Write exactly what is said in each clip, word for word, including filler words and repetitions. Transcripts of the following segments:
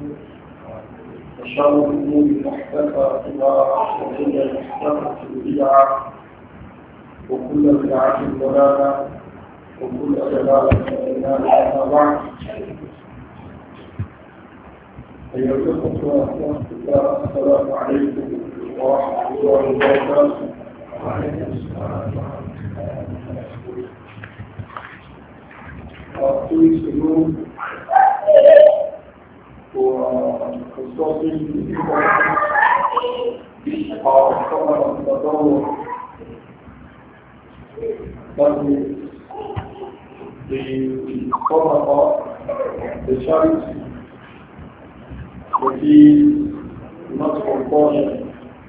وشر الأمور محدثاتها وكل محدثة بدعة وكل بدعة ضلالة وكل ضلالة في النار. أما بعد، أيها الأخوة والأخوات، السلام عليكم ورحمة الله وبركاته. وعليكم السلام ورحمة الله وبركاته. Two weeks ago, for discussing the importance of Salah of Tatawwur, that is the Salah, the charity that is not compulsory.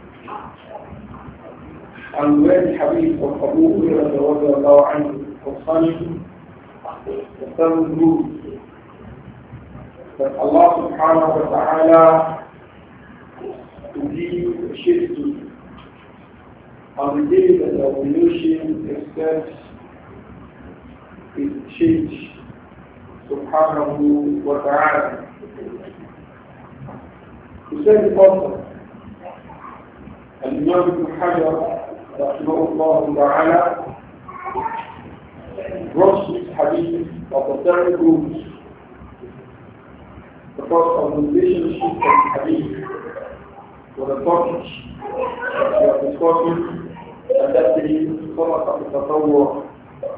And when the hadith of Abu Hurairah concerning the seven groups that Allah subhanahu wa ta'ala will give a shift to, on the day that the evolution accepts its change subhanahu wa ta'ala. To say the author, Al-Imam Ibn Hajar rahimahullah ta'ala brought this hadith of the seven groups because of the relationship of the hadith with the topic that we are discussing, and that is Salah of Tatawwur.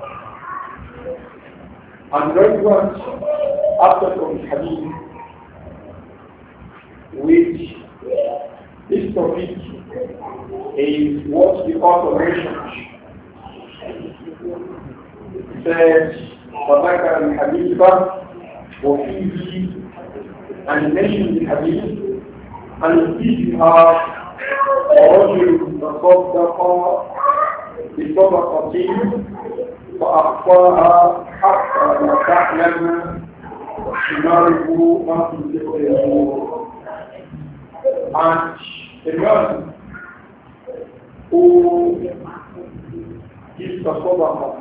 And the relevant aspect of the hadith, which this topic is what the author mentions. It says, فذكر الحديث وفيه and mentioned the hadith and فيها رجل تصدق بصدقة فأخفاها حتى لا تعلم شماله ما تنفق يمينه. And the man who gives the sadaqah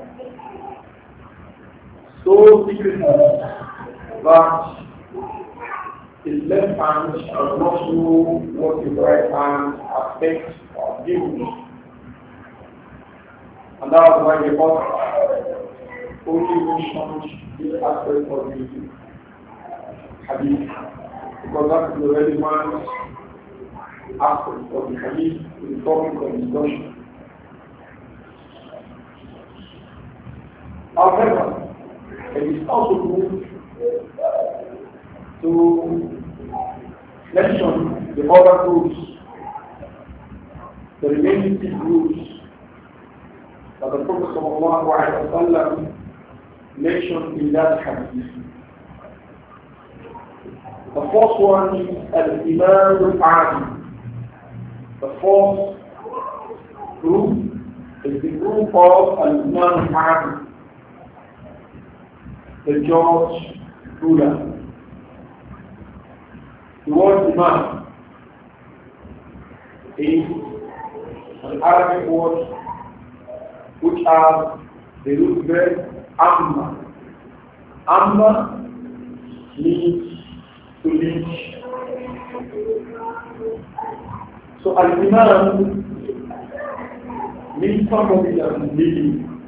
so secretly that his left hand does not know what his right hand expects or gives. And that is why the author only mentioned this aspect of the hadith, because that is the relevant aspect of the hadith to the topic of discussion. However, it is also good to mention the other groups, the remaining six groups that the Prophet sallallahu alaihi wasallam mentioned in that hadith. The first one is Al-Imam Al-Adi. The fourth group is the group of Al-Imam Al-Adi, the judge ruler. The word Imam is an Arabic word which has the root verb Amma. Amma means to lead. So Al-Imam means somebody that is leading.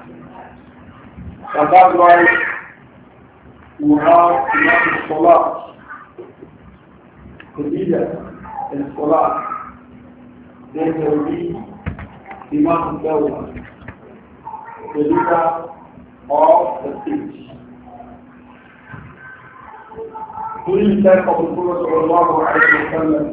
And that's why we have Imam Salah, the leader in Salah. Then there will be Imam Dawah, the leader of the state. During the time of the Prophet sallallahu alaihi wasallam,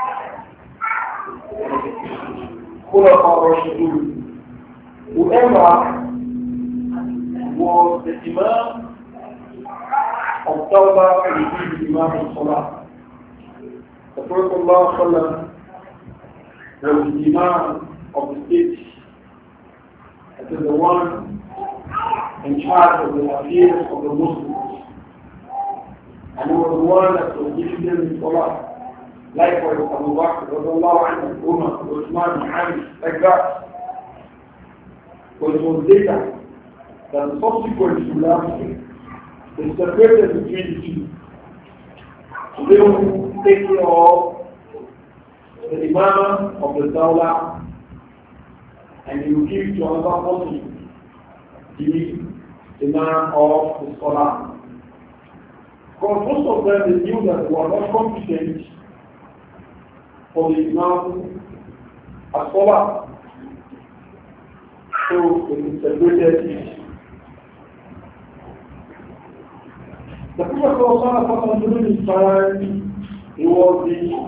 Khulafa Rashidun, whoever was the Imam of Tawbah and the Imam of Salah. The Prophet sallallahu alaihi wasallam was the Imam of the state. It is the one in charge of the affairs of the Muslims. And he was the one that was giving them the Salah. Likewise, Abu Bakr, Umar, Uthman, Ali, like that. But it was later that the subsequent Khilafah is separated between the two. So they will take care of the imam of the Dawla and he will give to another person the imam of the scholar. Because most of them they knew that they were not competent for the imam as scholar. So they separated it. The Prophet was during his time, he was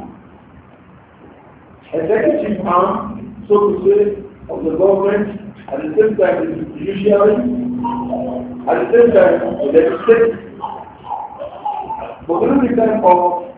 the executive arm, so to say, of the government, at the same time the judiciary, at the same time the legislature. But during the time of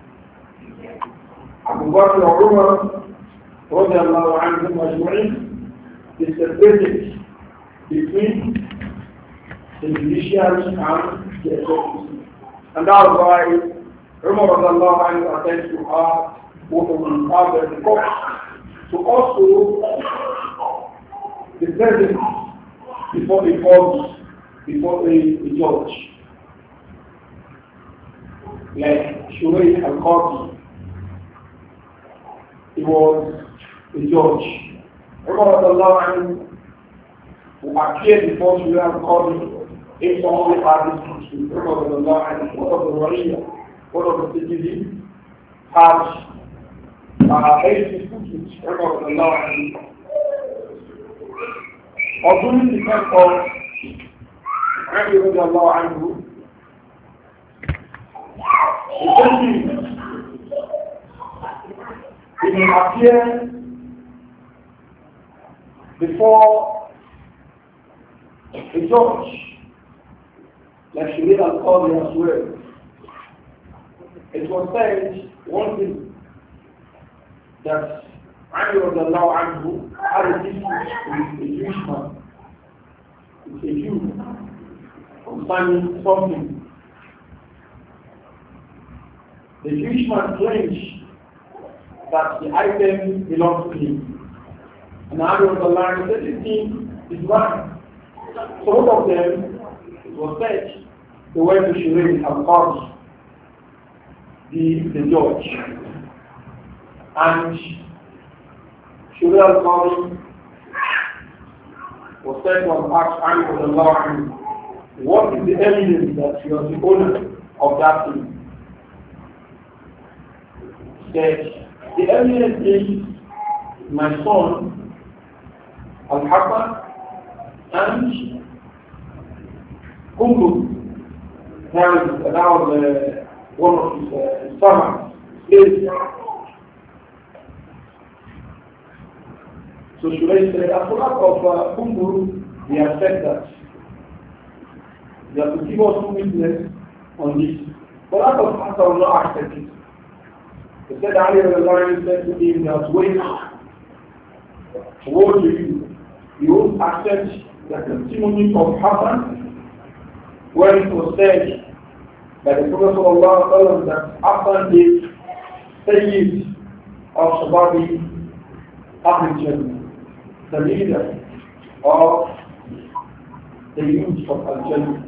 Abu Bakr or Umar, radiallahu anhum ajma'in, they separated between the judiciary and the executive. And that's why Umar radiallahu anhu attempts to ask what will have the court to also the president before the court, before the, the judge. Like Shurayh al-Qadi, he was a judge. Umar radiallahu anhu who appeared before Shurayh al-Qadi if somebody had this issue. Umar radiallahu anhu, one of the Wariya, one of the citizens, had uh, eight disputes with Umar radiallahu anhu. Or during the time of Ali radiallahu anhu, essentially, he may appear before a judge, like Shurayh al-Qadi as well. It was said one thing that Ali radiallahu anhu had a dispute with a Jewish man, with a Jew, concerning something. The Jewish man claims that the item belongs to him. And Ali radiallahu anhu said, this thing is mine. So both of them, it was said, they went to Shurayh al-Qadi, the, the judge. And Shurayh al-Qadi was said to ask Ali radiallahu anhu, what is the evidence that you are the owner of that thing? He said, the evidence is my son Al-Hasan and Kundu. That was uh, one of his uh, servants. So Shurayh said, as for that of uh, Kundu, they have said that they have to give us witness on this. But that of Hassan will not accept it. He said, Ali radiallahu anhu said to him that, wait, woe to you. You won't accept the testimony of Hassan when it was said by the Prophet sallallahu alaihi wasallam that Hassan is Sayyid of Shababi Ahl Jannah, the leader of the youth of Al Jannah.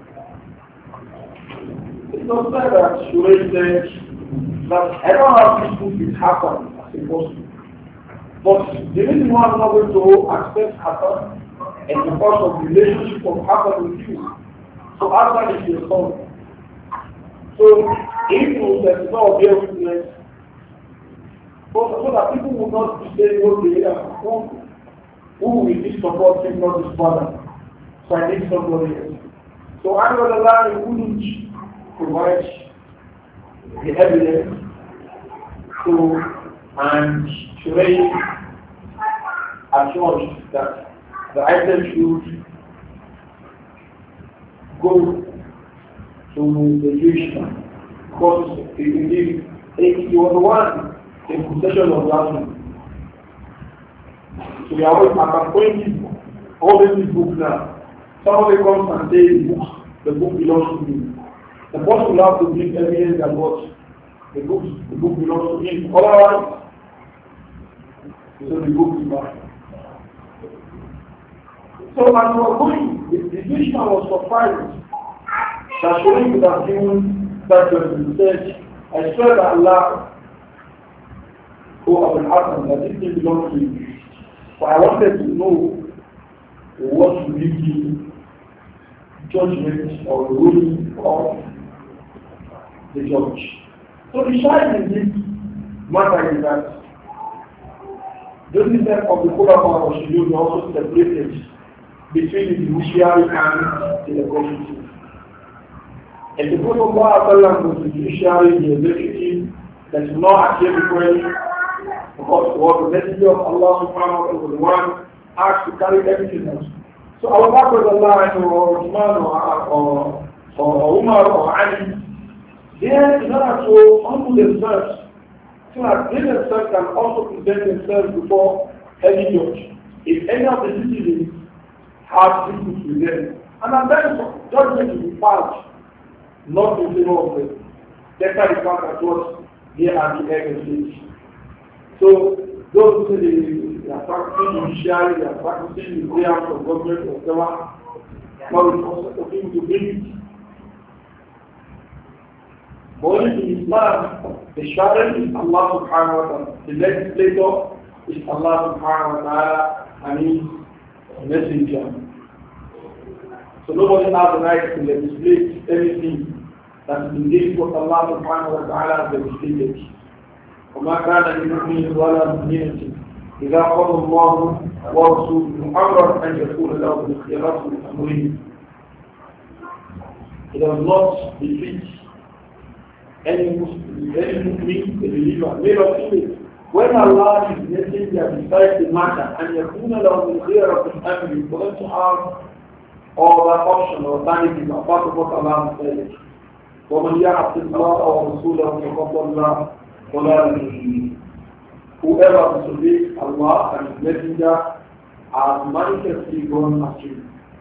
It's not said that Shurayh said that I don't have this book with Hassan as a person. But the reason why I'm not going to accept Hassan is because of the relationship of Hassan with you. So Hassan is your son. So if you say no, be a witness, so, so that people will not be saying, okay, who, who will be supporting not his father? So I need somebody else. So I know the line wouldn't provide the evidence to and Shurayh assured that the item should go to the Jewish man because indeed he was the one in possession of that one. So we are always acquainted all these books now. Somebody comes and says the book, the book belongs to me. The person will have to give evidence that what the book, the book belongs to him. Otherwise, so the book is mine. So as we were going, the, the Jewish man was surprised that Shurayh could have given that judgment. He said, I swear by Allah, O Abu Hassan, that this thing belongs to you. So I wanted to know what should be the judgment or ruling of the judge. So the shahid in this matter is that those steps of the Khulafa Rashidun are also separated between the judiciary and the executive. And the Prophet was the judiciary, the executive, that is not appear before him, because was the messenger of Allah subhanahu wa ta'ala was the one asked to carry everything else. So our Prophet Allah or Uthman or, or, or Umar or Ali, they in order to humble themselves, so that they themselves can also present themselves before any judge. If any of the citizens have disputes with them, and then judgment will be passed, not in favor of them. Despite the fact that what they are the head of state. So those who say they are practicing judiciary, they are practicing the prayers of government or whatever, not responsible for people to bring it. But in Islam, the Sharia is Allah subhanahu wa ta'ala. The legislator is Allah subhanahu wa ta'ala and his messenger. So nobody has the right to legislate anything that is against what Allah subhanahu wa ta'ala has legislated. وما كان لمؤمن ولا مؤمنة إذا قضى الله ورسوله أمرا أن يكون له الخيرات من أمرهم. It does not defeat any Muslim, any Muslim, a believer, male or female. When Allah is messenger decides the matter and يكون له الخيرات من أمرهم, for them to have all that option or alternative apart from what Allah has said. ومن يعص الله ورسوله فقد ضل ضلالا مبينا. Whoever disobeys Allah and His Messenger has manifestly gone astray.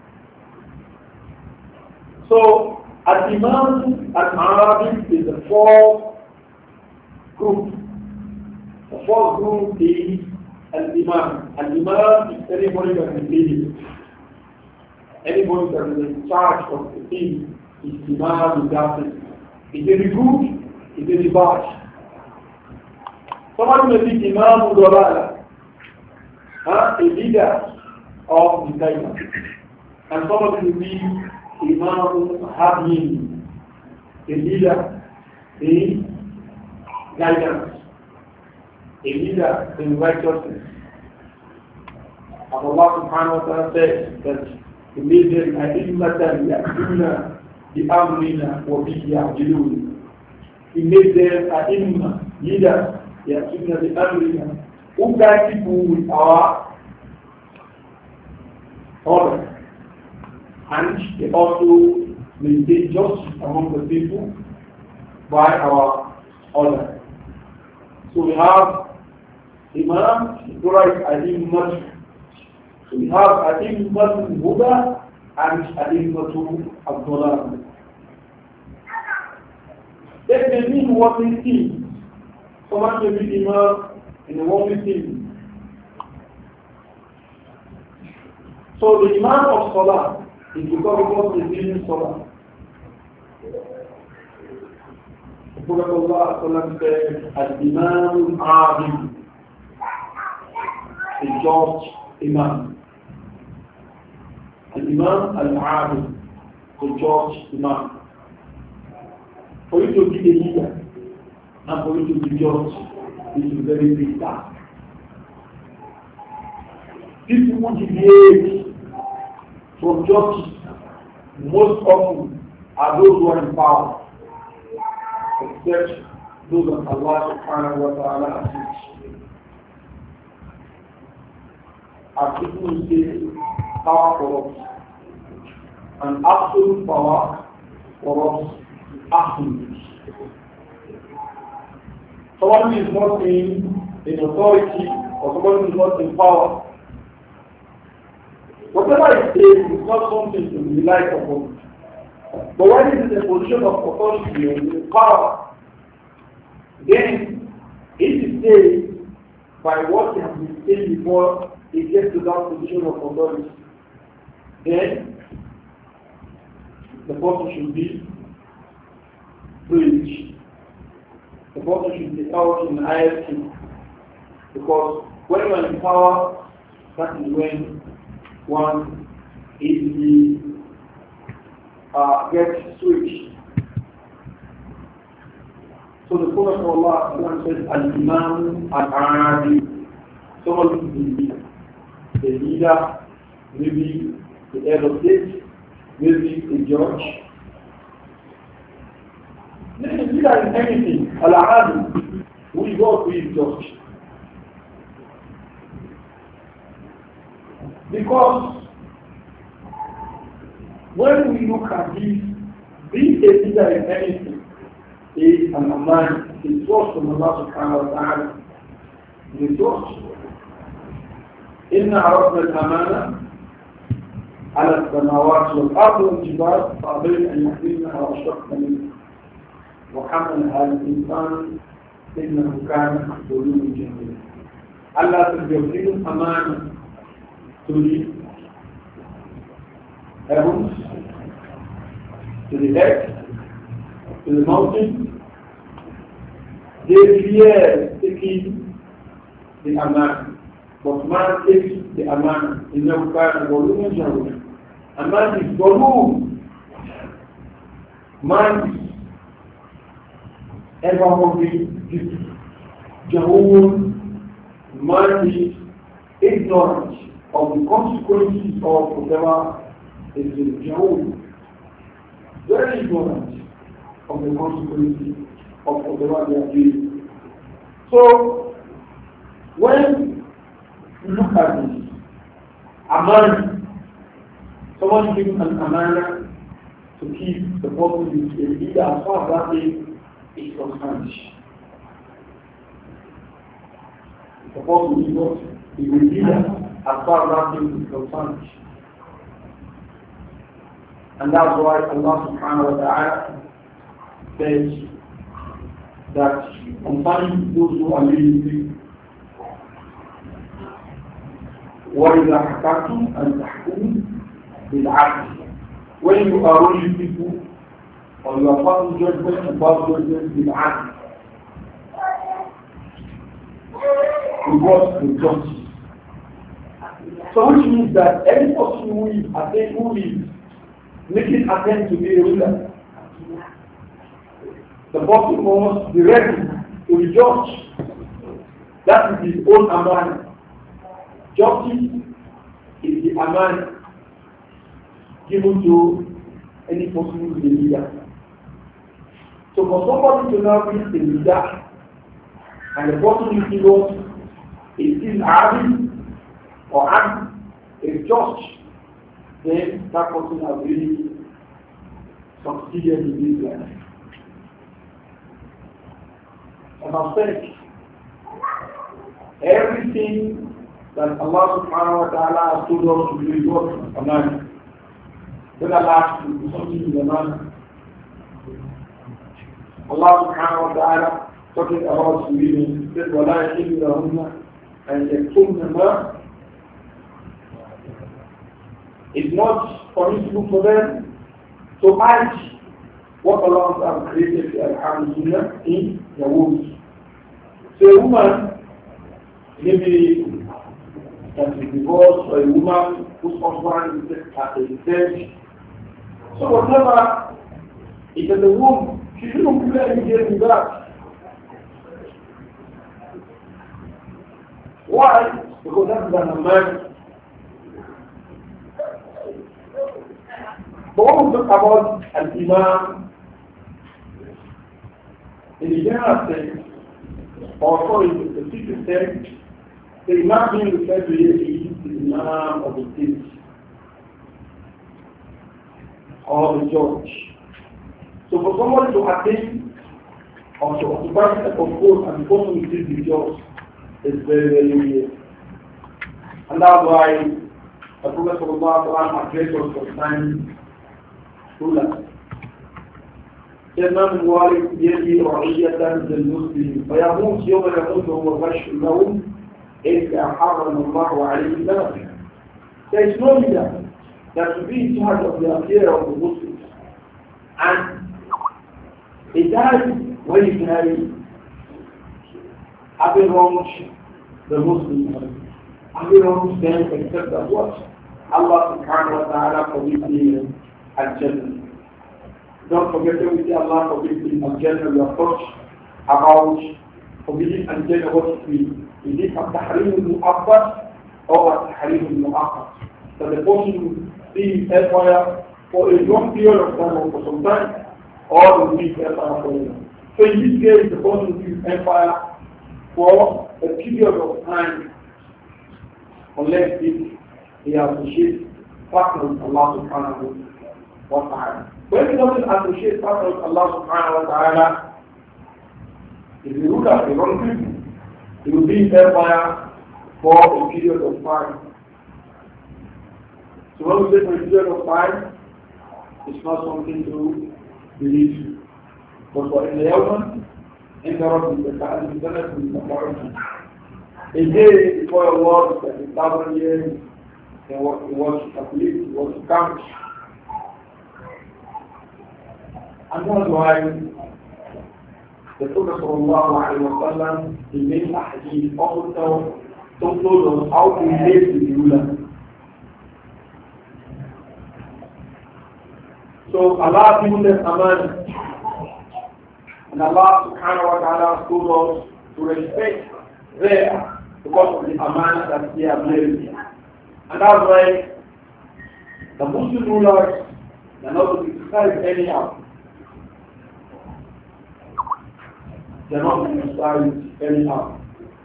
So, Al-Imam Al-Arabi is the fourth group. The fourth group is Al-Imam. Al-Imam is anybody that is leading. Anybody that is in charge of the thing is Imam in that sense. Is it a group? Is it a batch? Somebody may be Imam Udolala, huh? A leader of the Taiwan. And somebody will be Imam Hadin, a leader in guidance, a leader in righteousness. And Allah subhanahu wa ta'ala says that He made them a'immatan ya'tuna bi'amrina wa bihi ya'jilun. He made them a'imma, leaders, ya'tuna bi'amrina, who guide people with our order. And they also maintain justice among the people by our order. So we have Imam, Surah Al-Immat. So we have Al-Immat Huda and Al-Immat Abdullah. They may mean what they see. Someone may be Imam in a one thing. So the Imam of Salah is because of the meaning Salah. The Prophet Allah said, Al-Imam Al-Adil, a just Imam. Al-Imam Al-Adil, a just Imam. For you to be a leader and for you to be just, this is a very big task. People who deviate from justice most often are those who are in power, except those that Allah subhanahu wa ta'ala assists. As people who say power corrupts, and absolute power corrupts absolute. Someone who is not in, in authority or someone who is not in power, whatever it says is not something to be relied upon. But when it is a position of authority and power, then it is said by what has been said before it gets to that position of authority. Then the person should be preached. the person should be held in high esteem. Because when you are in power, that is when one easily uh, gets switched. So the Prophet of Allah says, Al-Imam Al-Adi, someone who is the leader, maybe the head of state, maybe a judge. Maybe the leader in anything, Al-Adi, who is God, who is judge. Because when we look at this, being a leader in anything is an aman, is trust from Allah subhanahu wa ta'ala. It is trust. إِنَّ عَرَضْنَا الْأَمَانَةَ على السماوات والأرض والجبال فأبين أن يحملنها وأشفقن منها وحملها الإنسان إنه كان ظلوما جهولا. ألا تجعلوا الأمانة to the heavens, to the earth, to the mountain. They fear taking the aman, but man takes the aman in no kind of volume and volume. And man is volume. Man is ever hungry, Jahul. Man is ignorant of the consequences of whatever is in Jahul. Very ignorant of the consequences of whatever they are doing. So, when you look at this, a man, someone given an amana to keep the person with a leader as far as that thing is concerned. The person is not a leader as far as that thing is concerned. And that's why Allah subhanahu wa ta'ala says that concerning those who are leading, وَإِذَا حَكَمْتُمْ أَنْ تَحْكُمُوا بِالْعَدْلِ. When you are ruling people, or you are passing judgment and pass judgment بِالْعَدْلِ, with what? With justice. So which means that any person who is attempt, who is making attempt to be a ruler, the person must be ready to be judged. That is his own aman. Justice is the aman given to any person who is a leader. So for somebody to now be a leader, and the person who is not is still army or army, a judge, then that person has really succeeded in this life. As I said, everything that Allah subhanahu wa ta'ala has told us to do is what? A man. Then Allah has to do something in the man. Allah subhanahu wa ta'ala talking about women, said, وَلَا يَحِلُّ لَهُنَّ أَنْ يَكْتُمْنَ مَا. It's not permissible for them to hide what Allah has created in the womb. So a woman, maybe that is divorced, or a woman whose husband is at a stage. So whatever is in the womb, she shouldn't be very engaged in that. Why? Because that is an man. But when we talk about an imam, in the general sense, or sorry, in the specific sense, the imam being referred to here is the imam of the state, or the judge. So for somebody to attain, or to occupy a post and the person who is the judge, is very, very weird. And that's why the Prophet sallallahu alaihi wasallam addressed us concerning rulers. إمام الوالد يدي رعية للمسلمين فيموت يوم يموت وهو غش لهم إلا حرم الله عليه النار. There is no leader that will be in charge of the affair of the Muslims. And he died when he died having wronged the Muslims, having wronged them except that what? Allah subhanahu wa ta'ala forgives the Al-Jannah. Don't forget when we say Allah forgives the Al-Jannah, we are talking about forbidding Al-Jannah, what it means. Is it Al-Tahrim al-Mu'abbad or Al-Tahrim al-Mu'abbad? So the person will be in hellfire for a long period of time or for some time, or will be in hellfire for a long. So in this case, the person will be in hellfire for a period of time, unless it, he associates partners with Allah subhanahu wa ta'ala. When he doesn't associate partners with Allah subhanahu wa ta'ala, if you look at the wrong people, he will be in hellfire for a period of time. So when we say for a period of time, it's not something to believe. But for in the Yawman, in the Rabbi, the Ta'ala, the Ta'ala, the Ta'ala, a day before a war, like a thousand years, it was, it was complete, it was count. And that's why the Prophet sallallahu alayhi wa sallam, the main hadith, also told us how to relate with the ruler. So Allah has given them aman, and Allah subhanahu wa ta'ala told us to respect them because of the aman that they are bearing. And that's why the Muslim rulers are not to be criticized anyhow. They are not to be criticized anyhow.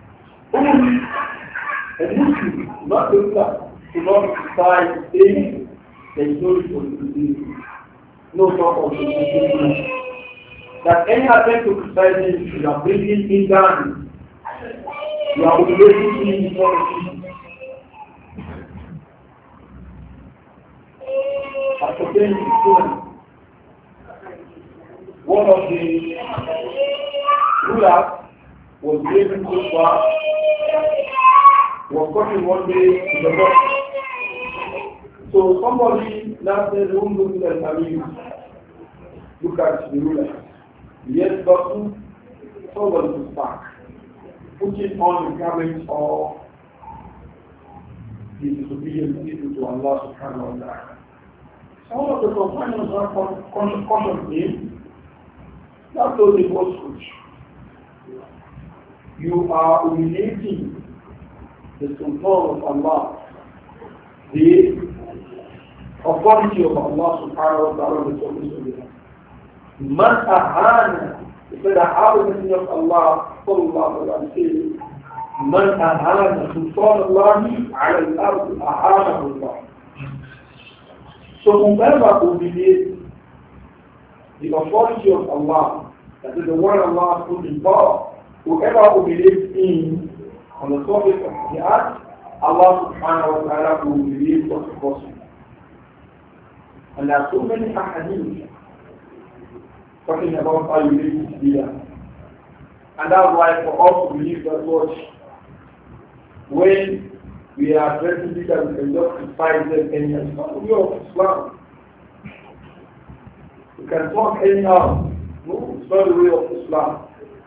A Muslim, not the ruler, to not criticize anything. There is no responsibility. No talk of responsibility. That any attempt to criticize him, you are bringing him down. You are humiliating him in front of him. As pertaining to students, one of the rulers was given so far, was caught one day in the box. So somebody now says, who looks at Amir? Look at the ruler. Yes, person, somebody to spark. Putting on the garment of the disobedient people to Allah subhanahu wa ta'ala. Some of the companions are cautioned him. That was the most good. You are humiliating the sultan of Allah, the authority of Allah subhanahu wa ta'ala, the service of Allah. Man ahana, he said, I have the messenger of Allah sallallahu alayhi wa sallam, man ahana sultan Allahi ala al-ardi ahanahu Allah. So whoever obeys the authority of Allah, that is the one Allah put in power, whoever obeys him on the surface of the earth, Allah subhanahu wa ta'ala will release such a person. And there are so many ahadith talking about how you live this leader. And that's why for us to believe that what when we are addressing leaders, we can just criticize them anyhow. It's not the way of Islam. We can talk anyhow. No, it's not the way of Islam.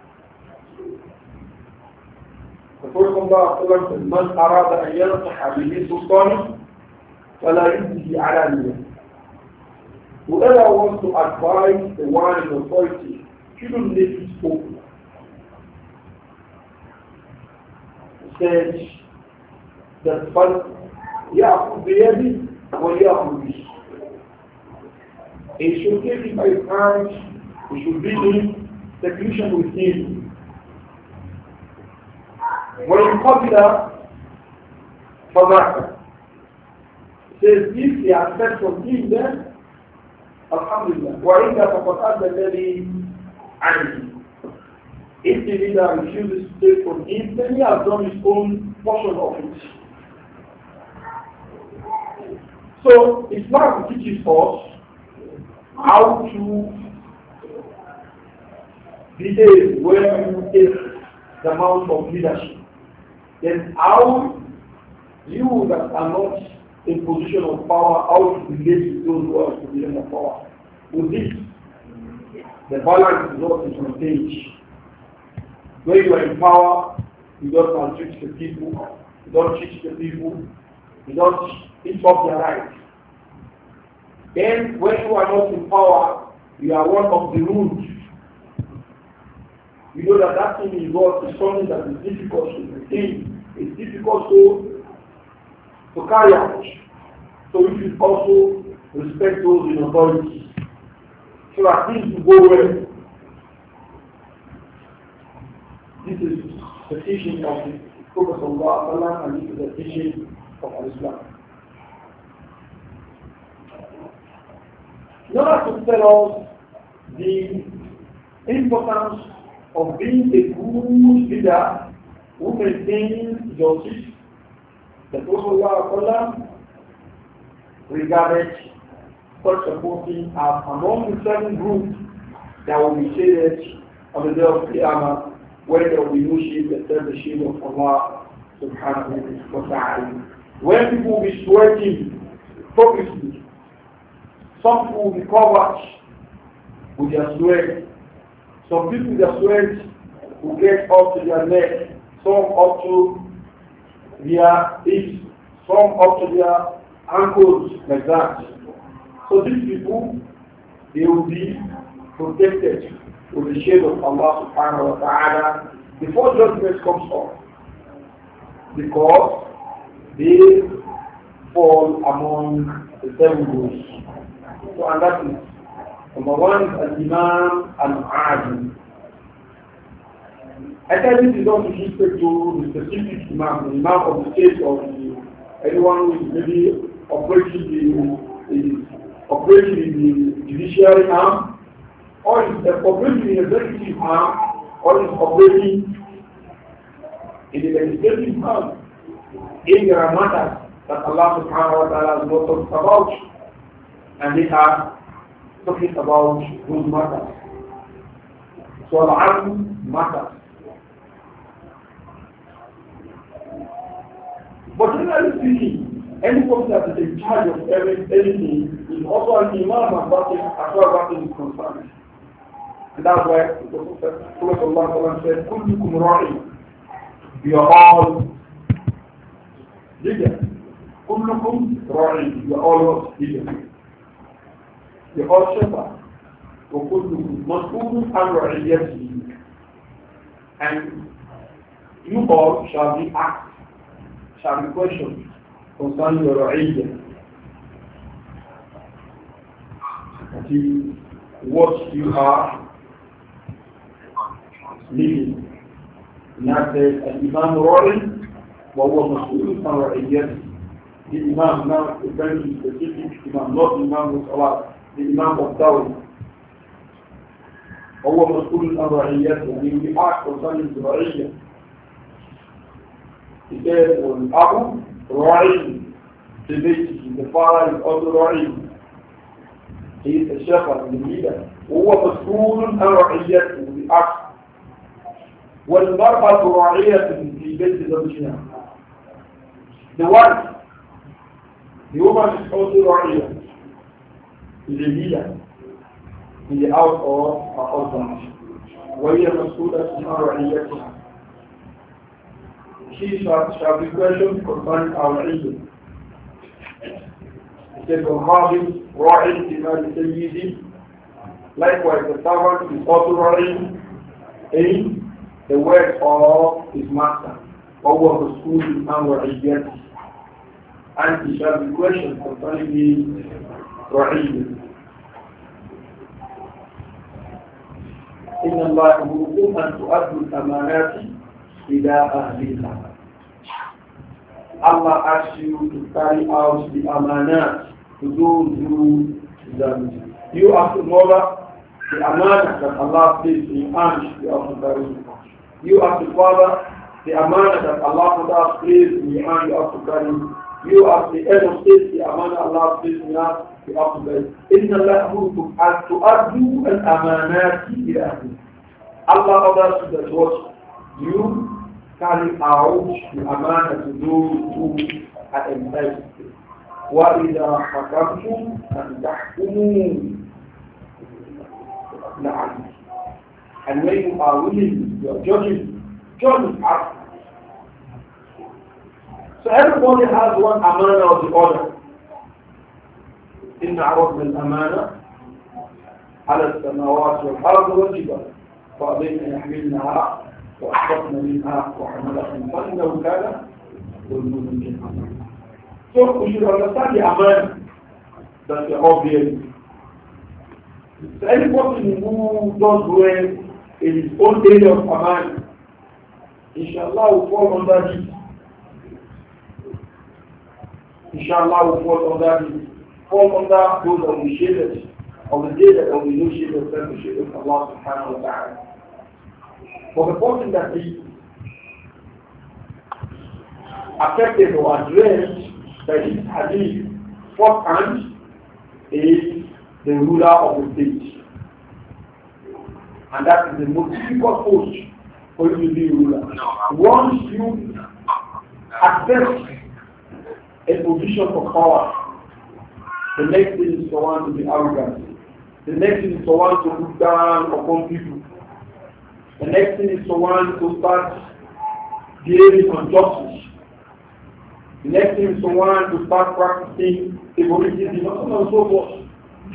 The Prophet said, Man arada an yansaha bihi sultani, fala yubdihi alaniya. Whoever wants to advise the one in authority shouldn't make it open. He said that first, يأخذ بيده ويأخذ به. He should take him by his hands, he should be in seclusion with him. When قبل فذاك, says if he accepts from him, then Alhamdulillah. وَإِنَّا فَقَدْ أَدَّى الَّذِي عَنْهِ. If the leader refuses to take from him, then he has done his own portion of it. So Islam teaches us how to behave when you take the amount of leadership. Then how you that are not in position of power, how to relate with those who are in position of power. With this, the balance is not maintained. When you are in power, you don't maltreat the people, you don't cheat the people, you don't eat up their rights. Then when you are not in power, you are one of the rules. You know that that thing is what is something that is difficult to maintain. It's difficult to, to carry out. So you should also respect those in authority. So that things will go well. This is the teaching of the Prophet ﷺ, and this is the teaching of Islam. In order to tell us the importance of being a good leader who maintains justice, the Prophet ﷺ regarded such a person as among the seven groups that will be shaded on the day of Qiyamah, where there will be no shade except the shade of Allah subhanahu wa ta'ala. When people will be sweating profusely, some people will be covered with their sweat. Some people, their sweat will get up to their neck, some up to their hips, some up to their ankles, like that. So these people, they will be protected with the shade of Allah subhanahu wa ta'ala before judgment comes up, because they fall among the seven groups. So, and that is number one is al-Imam al-Adil. I tell this is not with respect to the specific Imam, the Imam of the state, or the, anyone who is maybe operating the, the operating in the judiciary arm, or is operating in the executive arm, or is operating in the legislative arm. In there are matters that Allah subhanahu wa ta'ala has not talked about, and they are talking about those matters. So al-Adl matters. But generally speaking, any person that is in charge of every, anything is also an imam as far as that is concerned. And that's why the Prophet said, Kullukum ra'i. You are all leaders. Kullukum ra'i. You are all leaders. You are all shepherds. وَكُلُّكُمْ مَسْئُولٌ عَنْ رَعِيَّتِهِ. And you all shall be asked, shall be questioned concerning your ra'iyyah. That is what you are living. Not that an Imam Ra'i, but what Mas'ul and Ra'iyyah. The Imam now referring to specific Imam, not the Imam of Salah, the Imam of Dawah. Or Mas'ul and Ra'iyyah, and he will be asked concerning the Ra'iyyah. He said, Abu Ra'i, the father is also Ra'i. He is a shepherd, the leader. وهو مسؤول عن رعيته بالعكس. والمرأة راعية في بيت زوجها. The wife, the woman is also راعية, is a leader in the house of her husband. وهي مسؤولة عن رعيتها. She shall, shall be questioned concerning our religion. It says, وَالْخَادِمُ رَاعٍ فِي مَالِ سَيِّدِهِ. Likewise, the servant is also ra'in in the work of his master. وَهُوَ مَسْئُولٌ عَنْ رَعِيَّتِهِ. And he shall be questioned concerning his ra'iyya. إِنَّ اللَّهَ يَأْمُرُكُمْ أَن تُؤَدُّوا الْأَمَانَاتِ إِلَى أَهْلِهَا. Allah asks you to carry out the amanat to those who deserve. You have to mother the amanat that Allah placed in your hands, you have to carry it. You have to father the amanat that Allah placed in your hand, you have to carry it. You have the head of state, the amanat Allah placed in your hand, you have to carry it. إِنَّ اللَّهَ يَأْمُرُكُمْ أَن تُؤَدُّوا الْأَمَانَاتِ إِلَى أَهْلِهَا. Allah orders you that what you carry out the amanat to those who are entitled. وَإِذَا حَكَمْتُمْ أَنْ تَحْكُمُوا لَعَلِمُ. And when you are willing, you are judging, judge is asked. So everybody has one amana or the other. إن عرضنا الأمانة على السماوات والأرض والجبال فأبين أن يحملنها وأشفقن منها وحملها فإنه كان ظلما جهنما. So we should understand the amana that we are all bearing. So any person who does well in his own area of amana, inshallah will fall under this. Inshallah will fall under this. Fall under those that we shaded, on the day that we know shaded, then we shaded Allah subhanahu wa ta'ala. For the person that is affected or addressed by this hadith, first hand is the ruler of the state. And that is the most difficult post for you to be a ruler. Once you accept a position of power, the next thing is for one to be arrogant. The next thing is for one to look down upon people. The next thing is for one to start dealing injustice. The next thing is for one to start practicing favoritism, and so on and so forth.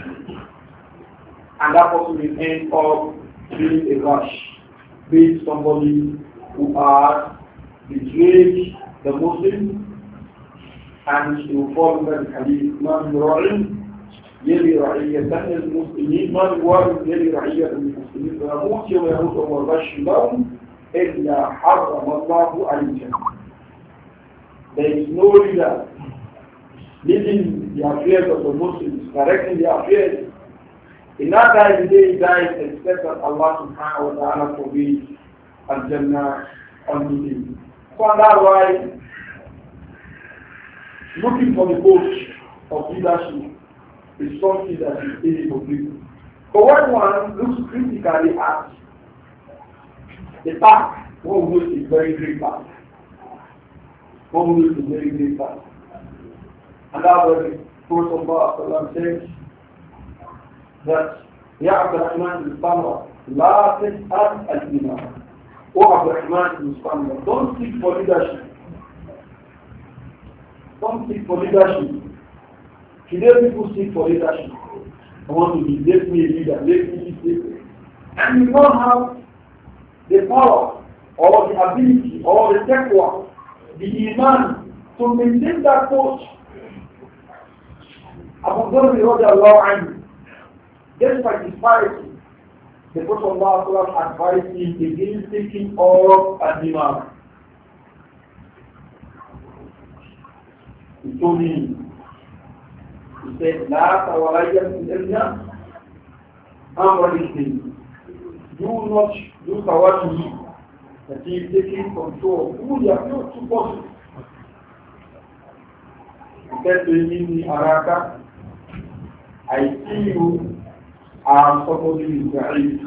And that person will end up being a rash, being somebody who has betrayed the Muslims. And he will fall under the hadith, ما من راع يلي رعية المسلمين ما من وارث يلي رعية المسلمين فيموت يوم يموت وهو غش لهم إلا حرم الله عليه الجنة. There is no leader leading the affairs of the Muslims, directing the affairs. In that time, the day he dies, except that Allah subhanahu wa ta'ala forbids al-Jannah unto him. So that's why looking for the post of leadership is something that is easy for people. But when one looks critically at the task, one knows is very great task. One knows is very great task. And that's why the Prophet Allah says that Ya Abdul Rahman bin Samra, La Tes'al al-Imam. O Abdul Rahman bin Samra, don't seek for leadership. Don't seek for leadership. Today people seek for leadership. I want to be, let me a leader, let me be leader. And you don't have the power or the ability or the taqwa, the iman to maintain that post. Abu Dhabi radiallahu anhu, despite his piety, the Prophet Allah advised him against taking off a demand. He told him, he said, La tawalayya illa amra al-din. Do not do tawalli, that he is taking control. Who you are not too possible. He said to him, Araka, I see you are somebody who is very.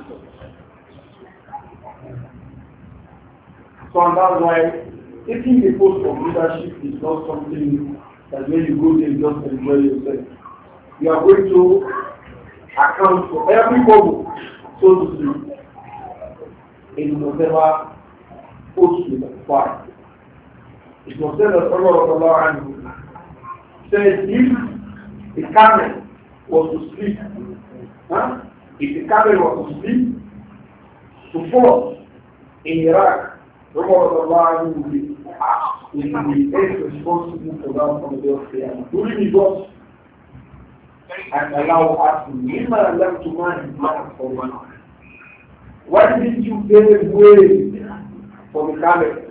So and that's why taking a post of leadership is not something that when you go there, you just enjoy yourself. You are going to account for every bubble, so to speak, in whatever post you acquire. It was said that Allah said if a camel was to sleep, huh? if a camel was to sleep, to fall in Iraq, Allah will be asked, will be responsible for that on the day of Qiyamah. During his watch, and Allah will ask him, Lima lam tuman his for one. Why didn't you pay way for the camel?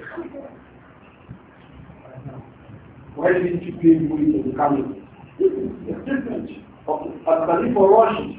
Why didn't you pay way for the camel? This is a statement of Al-Khalifa Rashid.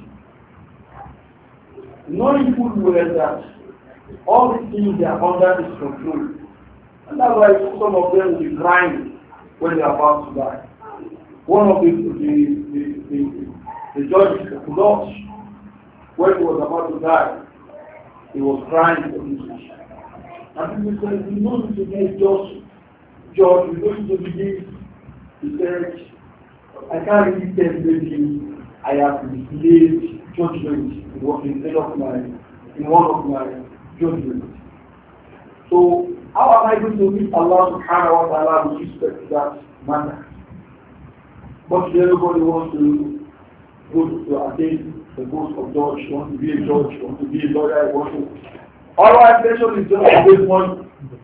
Knowing full well that all these things they are under his control. And that's why some of them will be crying when they are about to die. One of the the, the, the, the judges, the Kudosh, when he was about to die, he was crying for this issue. And people said, we know you to be a judge, judge, we know you to be this. He said, I can't really tell you I have delayed judgment in what instead of my in one of my judgments. So how am I going to meet Allah subhanahu wa ta'ala with respect to that matter? But everybody wants to go to attain the post of judge, wants to be a judge, wants to be a lawyer, wants to. All our attention is just to this one.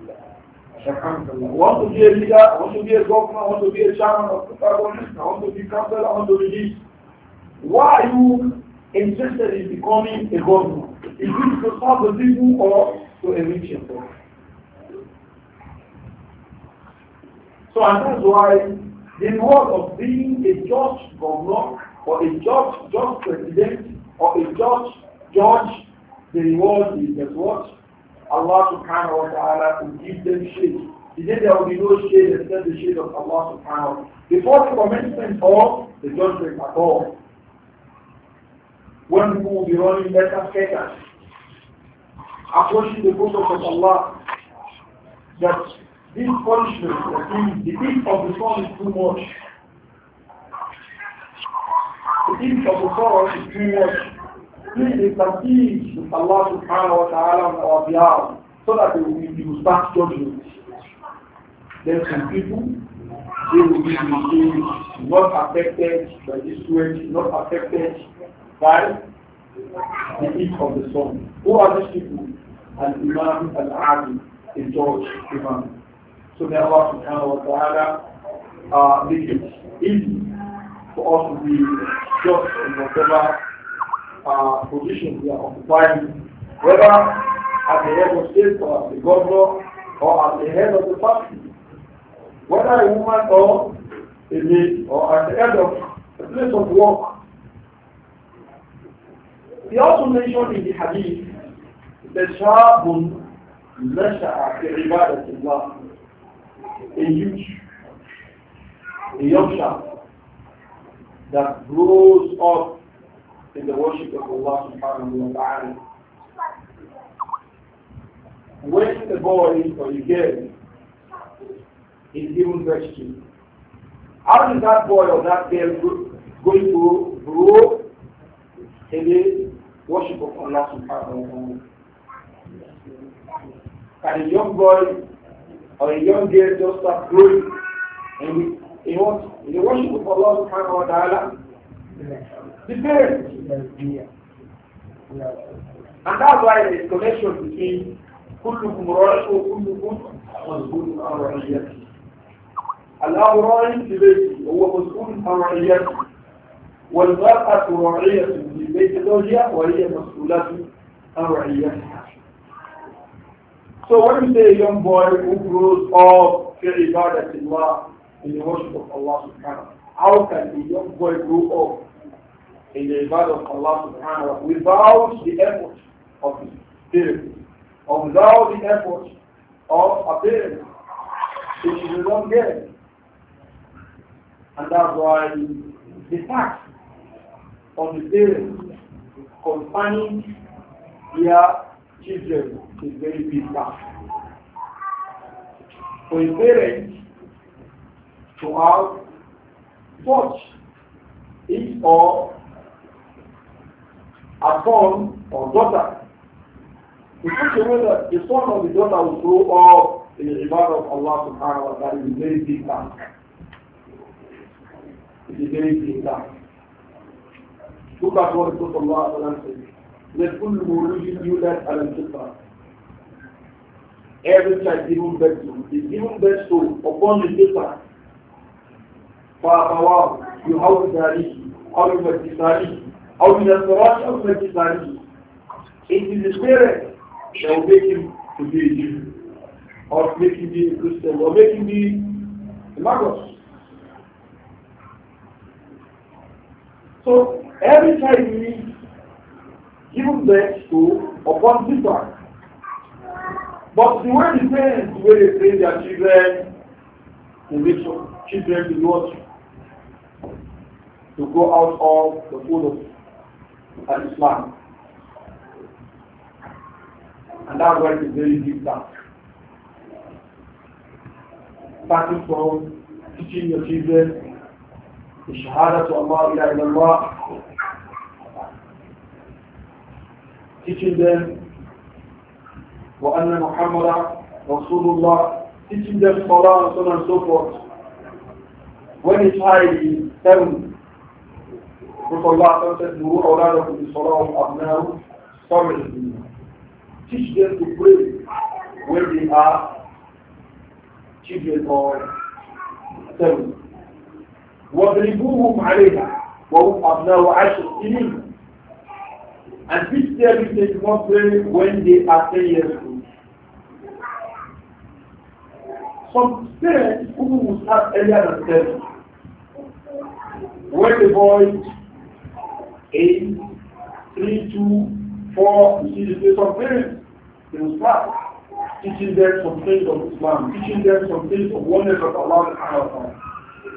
Want to be a leader, want to be a governor, want to be a chairman of the government, want to be councillor, want to be this. Why are you interested in becoming a governor? Is it to serve the people or to enrich yourself? So and that's why the reward of being a judge governor or a judge judge president or a judge judge, the reward is that what? Allah subhanahu wa ta'ala will give them shade. He said there will be no shade except the shade of Allah subhanahu wa ta'ala. Before the commencement of the judgment at all. When people will be running better skaters, approaching the Prophet of Allah, that this punishment, the heat of the sun is too much. The heat of the sun is too much. Please intercede with Allah subhanahu wa ta'ala on our behalf so that we will start judgment. Then some people, they will be not affected by this sweat, not affected by the heat of the sun. Who are these people? Al-Imam Al-Adi, a judge Imam. So may Allah subhanahu wa ta'ala uh, make it easy for us to be just in whatever uh, position we are occupying, whether at the head of state or as the governor or at the head of the party, whether a woman or a maid or at the head of a place of work. He also mentioned in the hadith that Shabun Nasha'a fi ibadatillah, a youth, a young child that grows up in the worship of Allah subhanahu wa ta'ala. When a boy or a girl is given birth to, how is that boy or that girl going to grow in the worship of Allah subhanahu wa ta'ala? Can a young boy or a young girl just start growing in, in what? In the worship of Allah subhanahu wa ta'ala? The parents. And that's why there is connection between كلكم راع وكلكم مسؤول عن رعيته. الأب راع في بيته وهو مسؤول عن رعيته، والمرأة راعية في بيت زوجها وهي مسؤولة عن رعيتها. So when we say a young boy who grows up في عبادة الله, in the worship of Allah subhanahu wa ta'ala, how can a young boy grow up in the ibadah of Allah subhanahu wa ta'ala without the effort of his parents, or without the effort of a parent? It is a young girl. And that's why the fact of the parents concerning their children is very big fact. For a parent to have touch his or a son or daughter, in such a way that the son or the daughter will grow up in the ibadah of Allah subhanahu wa ta'ala is a very big task. It's a very big task. Look at what the Prophet Allah said. Let كل مولود يولد على الفطرة. Every child given birth to is given birth to upon the fitrah. فأبواه يهودانه أو يمجسانه أو ينصرانه أو يمجسانه. It is the parent that will make him to be a Jew, or make him be a Christian, or make him be a Magos. So every child is given birth to upon fitrah. But the way the parents, the way they train their children, they make sure children to what? To go out of the fold of Islam. And that's why it's a very big task. Starting from teaching your children the Shahada to Allah, ilaha illallah, teaching them وَأَنَّ مُحَمَّدًا رَسُولُ اللَّهِ, teaching them Salah and so on and so forth. When a child is seven, Prophet Allah said, "Nuru awladakum bis-salah wa abna'u sab'in." Teach them to pray when they are children of seven. وَضْرِبُوهُمْ عَلَيْهَا وَهُمْ أَبْنَاءُ عَشْرٍ سِنِينَ. And teach them if they do not pray when they are ten years old. Some parents who will start earlier than seven. When the boy eight, three, two, four, you see the some parents, they will start teaching them some things of Islam, teaching them some things of oneness of Allah subhanahu wa ta'ala.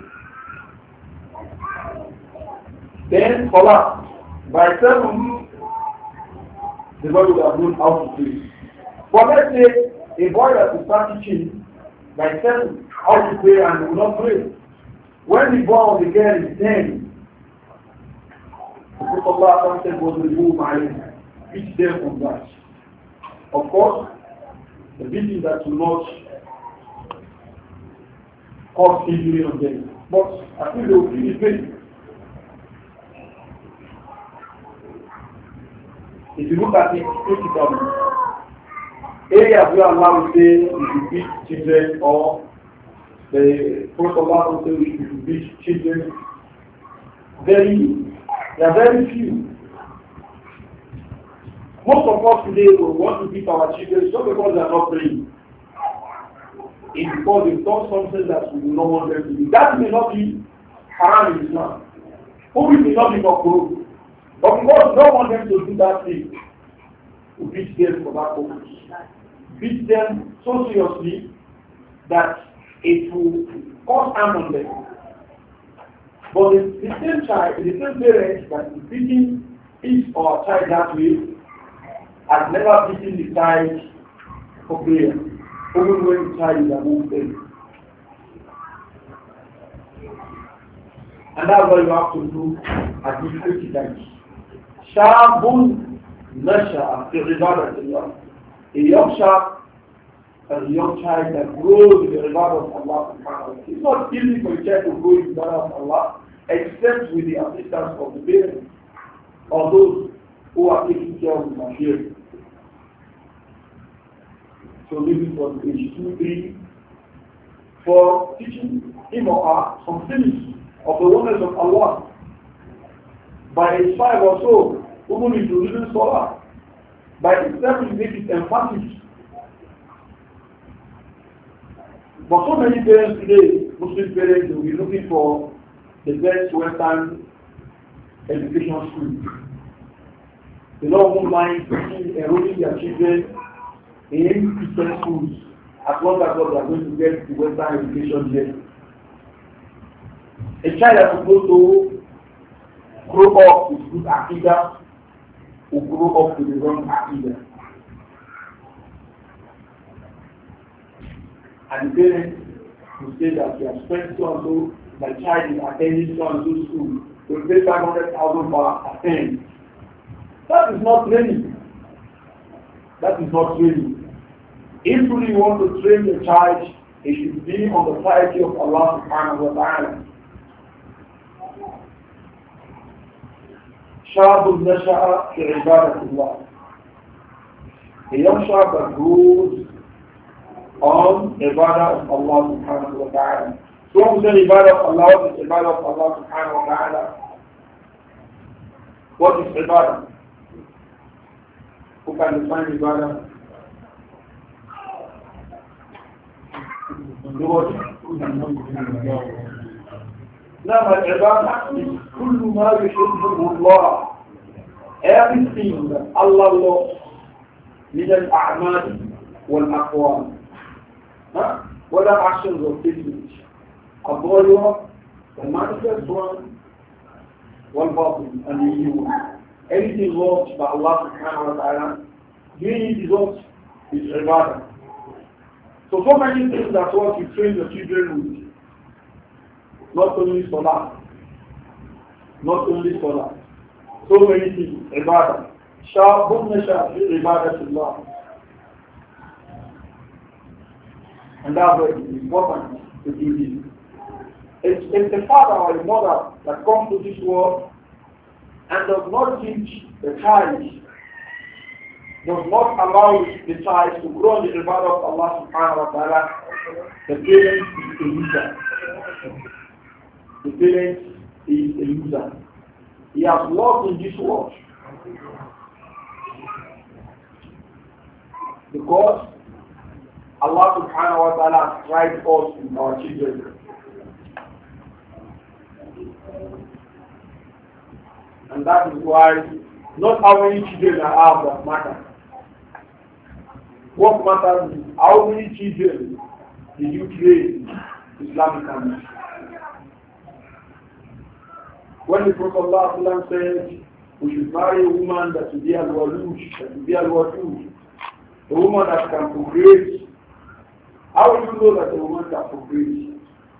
Then Salah, by seven, the boy will have known how to pray. But let's say a boy that will start teaching by seven how to pray and will not pray. When the boy or the girl is ten, the Prophet Allah said was remove my beat them on that. Of course, the beating that will not cause injury on them. But I think they will feel the pain. If you look at it critically, areas where Allah will say we should beat children, or the Prophet Allah will say we should beat children, very, there are very few. Most of us today will want to beat our children just because they are not praying. It's because they've done something that we do not want them to do. That may not be haram in Islam. Who may not be makruh. But because we don't want them to do that thing, we beat them for that purpose. Beat them so seriously that it will cause harm on them. But the, the same child, the same parent that is beating his or child that way has never beaten the child for prayer, even when the child is above them. And that's what you have to do at difficult times. Shabun nasha fi ibadatillah. A young child, a young child that grows in the ibadah of Allah subhanahu wa ta'ala. It's not easy for a child to grow in the ibadah of Allah except with the assistance of the parents or those who are taking care of the material. So this is for age two, three, for teaching him or her some things of the oneness of Allah. By age five or so, even introducing Salah. By age seven, you make it emphatic. But so many parents today, Muslim parents, will be looking for the best Western education school. They don't mind enrolling their children in Christian schools as long as they are going to get the Western education here. A child that is supposed to grow up with good aqidah will grow up with the wrong aqidah. And the parents will say that we have spent so and so, my child is attending so and so school, we will pay five hundred thousand for attend. That is not training. That is not training. If you really want to train the child, it should be on the piety of Allah subhanahu wa ta'ala. شاب نشأ في عبادة الله. A young child that grows on ibadah of Allah subhanahu wa ta'ala. So when we say ibadah of Allah, what is ibadah of Allah subhanahu wa ta'ala? What is ibadah? Who can define ibadah? Now, ibadah is kullu ma yuhibbuhu Allah. Everything that Allah loves, min al-a'mal wal-aqwal. Whether actions or statements, al-dhahira, the manifest one, wal-batin, and the evil one. Anything loved by Allah subhanahu wa ta'ala, doing it is what is ibadah. So, so many things that what you train your children with. Not only salah, not only salah. So many things, ibadah, شاب نشأ في عبادة الله. And that's why it is important to do this. It's, it's the father or the mother that comes to this world and does not teach the child, does not allow the child to grow in the ibadah of Allah subhanahu wa ta'ala. The parent is a loser. The parent is a loser. He has lost in this world. Because Allah subhanahu wa ta'ala has tried us in our children. And that is why not how many children I have that matter. What matters is how many children did you train Islamically. When the Prophet Allah said we should marry a woman that will be al-waluj, that will be al-waluj, a woman that can procreate. How will you know that a woman can procreate?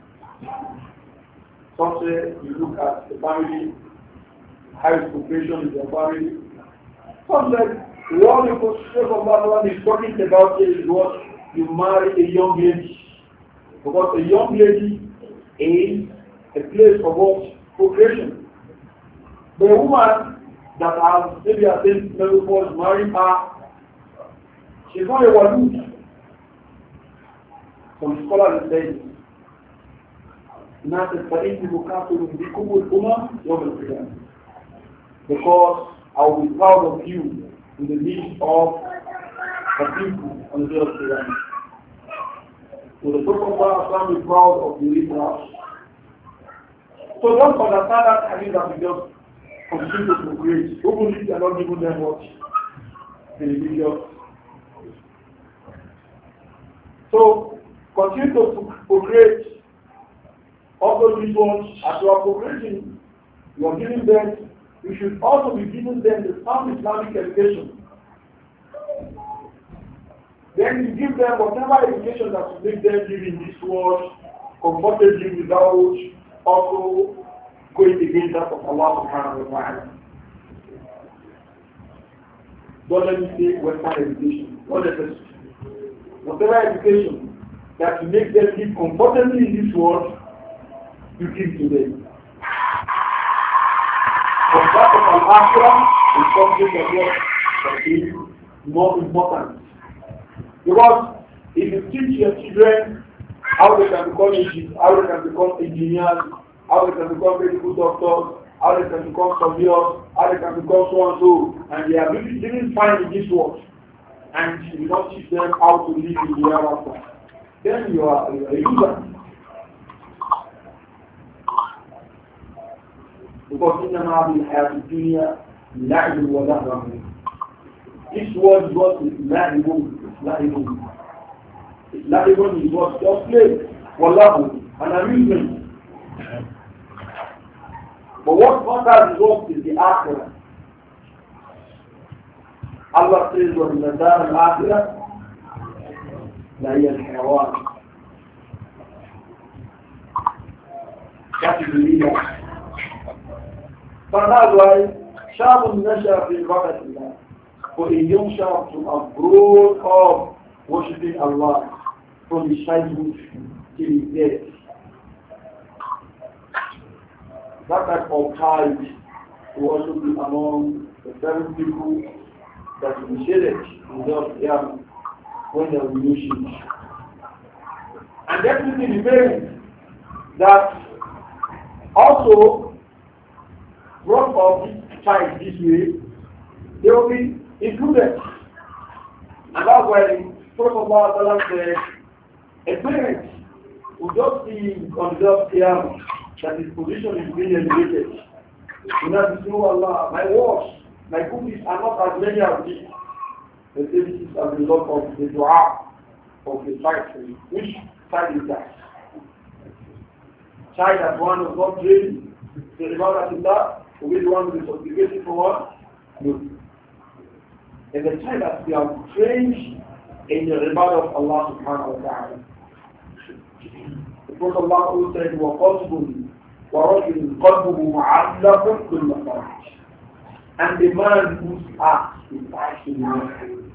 Some say you look at the family, how is procreation in the family. Some say what the Prophet of Allah is talking about is what you marry a young lady. Because a young lady is a place for what? Procreation. The woman that has maybe a thing menopause marrying her, she's not a walud. Some scholars say, not a because I will be proud of you in the midst of the people on the day of Qiyamah. So the Prophet will be proud of the Israel. So don't understand that hadith that we just continue to procreate. Even if they are not giving them what? The religious. So continue to procreate. Also these ones, as you are procreating, you are giving them, you should also be giving them the sound Islamic education. Then you give them whatever education that will make them live in this world comfortably without also going against that of Allah subhanahu wa ta'ala. Don't let me say Western education. Not necessary. Whatever education that will make them live comfortably in this world, you give to them. But that of Al-Akhirah is something that what that is more important. Because if you teach your children how they can become engineers, how they can become engineers, how they can become medical doctors, how they can become surveyors, how they can become so and so, and they are really living fine in this world, and you don't teach them how to live in the hereafter, then you are a user. Because in the Nabi have the dunya la'ib wa lahram. This word is what is la'ibun. La'ibun. La'ibun is what just play. Wallahu, an amusement. But what matters is what is the akhirah. Allah says, وَإِنَّ دَارَ الْآخِرَةِ لَهِيَ الْحَيَوَانِ. That is the leader. So that's why شاب نشأ في عبادة الله. For a young child to have grown up worshipping Allah from his childhood till his death. That type of child will also be among the seven people that will be shaded in the Qiyamah when there will be no shade. And definitely the parents that also brought up this child this way, they will be included. And that's why the Prophet Allah said, a parent will just be on the Qiyamah that his position is being elevated. You know, to know Allah, my works, my cookies are not as many as these. The this is as a result of the dua of the child. Which child is that? Child that one was not ready to remember that, who is the one who is obligated for what? No. And the child that we have trained in the ibadah of Allah subhanahu wa ta'ala. The Prophet Allah said, وَقَصْبٌ وَرَجُلٌ قَلْبُهُ مُعَلَّقٌ بِالْمَسَاجِدِ. and the man whose heart is tied to the mosque.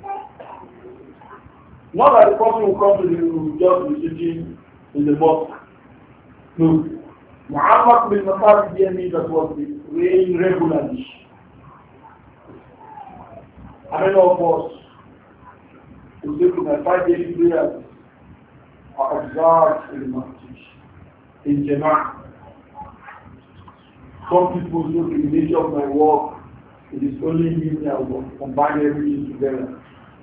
Not that the person will come to the just be sitting in the mosque. No. Muhammad bin Masad here means that was praying regularly. How many of us who say to my five daily prayers are observed in the masjid, in Jama'ah? Some people look at the nature of my work, it is only me that will combine everything together.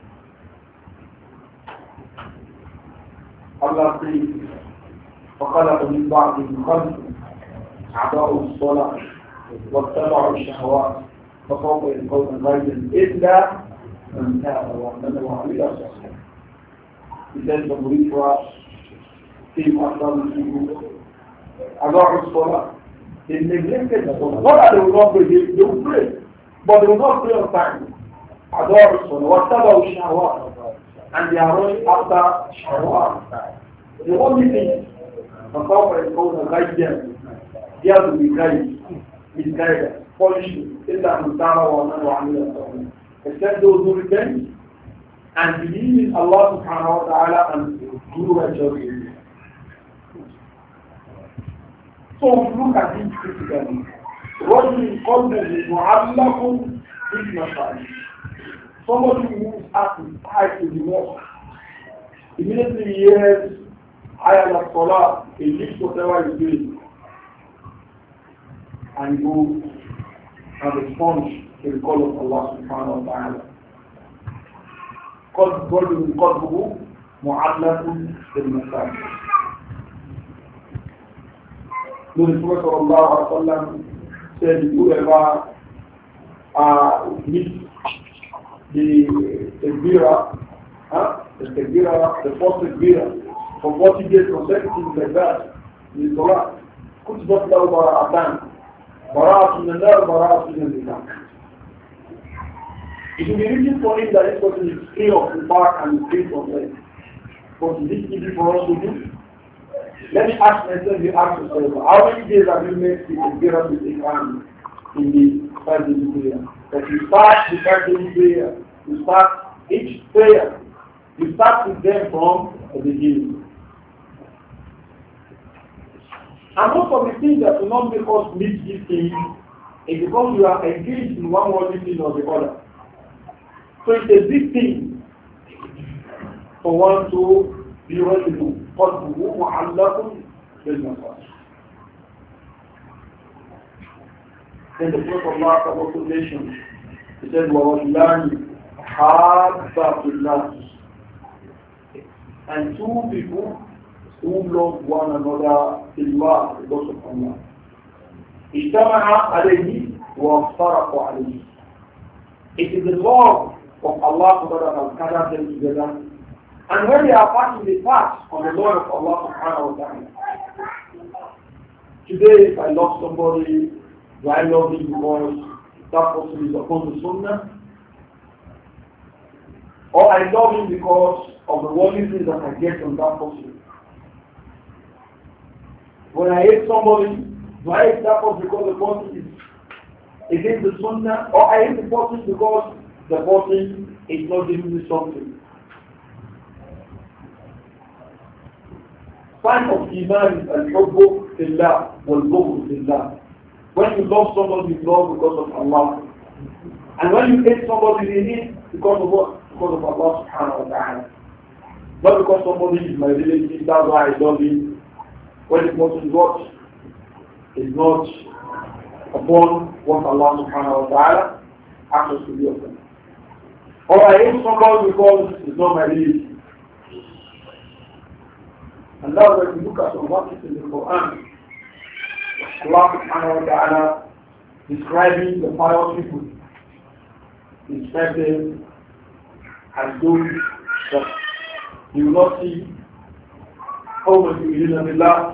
Allah says, فَخَلَقَ مِنْ بَعْضِهِمْ خَلْقٌ أَعْدَاءُ الصَّلَاةِ وَاتَّبَعُوا الشَّهَوَاتِ فَسَوْفَ يَلْقَوْنَ غَيًّا إِلَّا مَنْ تَابَ وَآمَنَ وَعَمِلَ صَالِحًا. He says some rituals, keep after the people, أَعْدَاءُ الصَّلَاةِ. They neglected the Salah. Not that they will not pray, they, they will pray, but they will not pray on time. أَعْدَاءُ الصَّلَاةِ وَاتَّبَعُوا الشَّهَوَاتِ. And they are running after shahwat. The only thing, Masawfa is called a guidance. They have to be guided, misguided, punished, except those who repent and believe in Allah subhanahu wa ta'ala and do righteousness. So we look at this critically. رجل قلبه معلق بالمصالح. Somebody who has to tie to the mosque, immediately he hears Ayah al-Salah, he leaves whatever he's doing, and he goes and responds to the call of Allah subhanahu wa ta'ala. قلبه قلبه معلق بالمصالح. So the Prophet sallallahu alaihi wasallam said, whoever uh, meets the Takbira, huh? the Takbira, the first Takbira, for forty days consecutive like that, in the Salah, كتبت له براءتان, براءة من النار, براءة من النار. It will be written for him that this person is free of the back and free from death. But is it easy for us to do? Let me ask myself, you ask yourself, how many days have you made the Takbira with Iqram in the five days prayer? That you start the five days prayer, you start each prayer, you start with them from the beginning. And most of the things that will not make us miss these things is because you are engaged in one worldly thing or the other. So it's a big thing for one to be ready to قَلْبُهُ مُعَلَّقٌ بِالْمَصَالِحِ. Then the Prophet Allah also mentioned, he said, وَرَجُلَانِ حَابَّا فِي اللَّهِ. And two people who love one another in Allah because of Allah. اجتمع عليه وافترق عليه. It is the love of Allah subhanahu wa ta'ala that gathers them together. And when they are passing the path on the Lord of Allah subhanahu wa ta'ala. Today if I love somebody, do I love him because that person is upon the sunnah? Or I love him because of the worldly things that I get from that person? When I hate somebody, do I hate that person because the person is against the sunnah? Or I hate the person because the person is not giving me something? Sign of Iman is al-hubbu fillah wal-bughd fillah. When you love somebody, you love because of Allah. And when you hate somebody, you hate because of what? Because of Allah subhanahu wa ta'ala. Not because somebody is my relative, that's why I love him. When the person is what? Is not upon what Allah subhanahu wa ta'ala asks us to be upon. Or I hate somebody because it's not my relative. And now when we look at some verses in the Quran, Allah subhanahu wa ta'ala describing the pious people, describes them as those that you will not see قوم يؤمنون بالله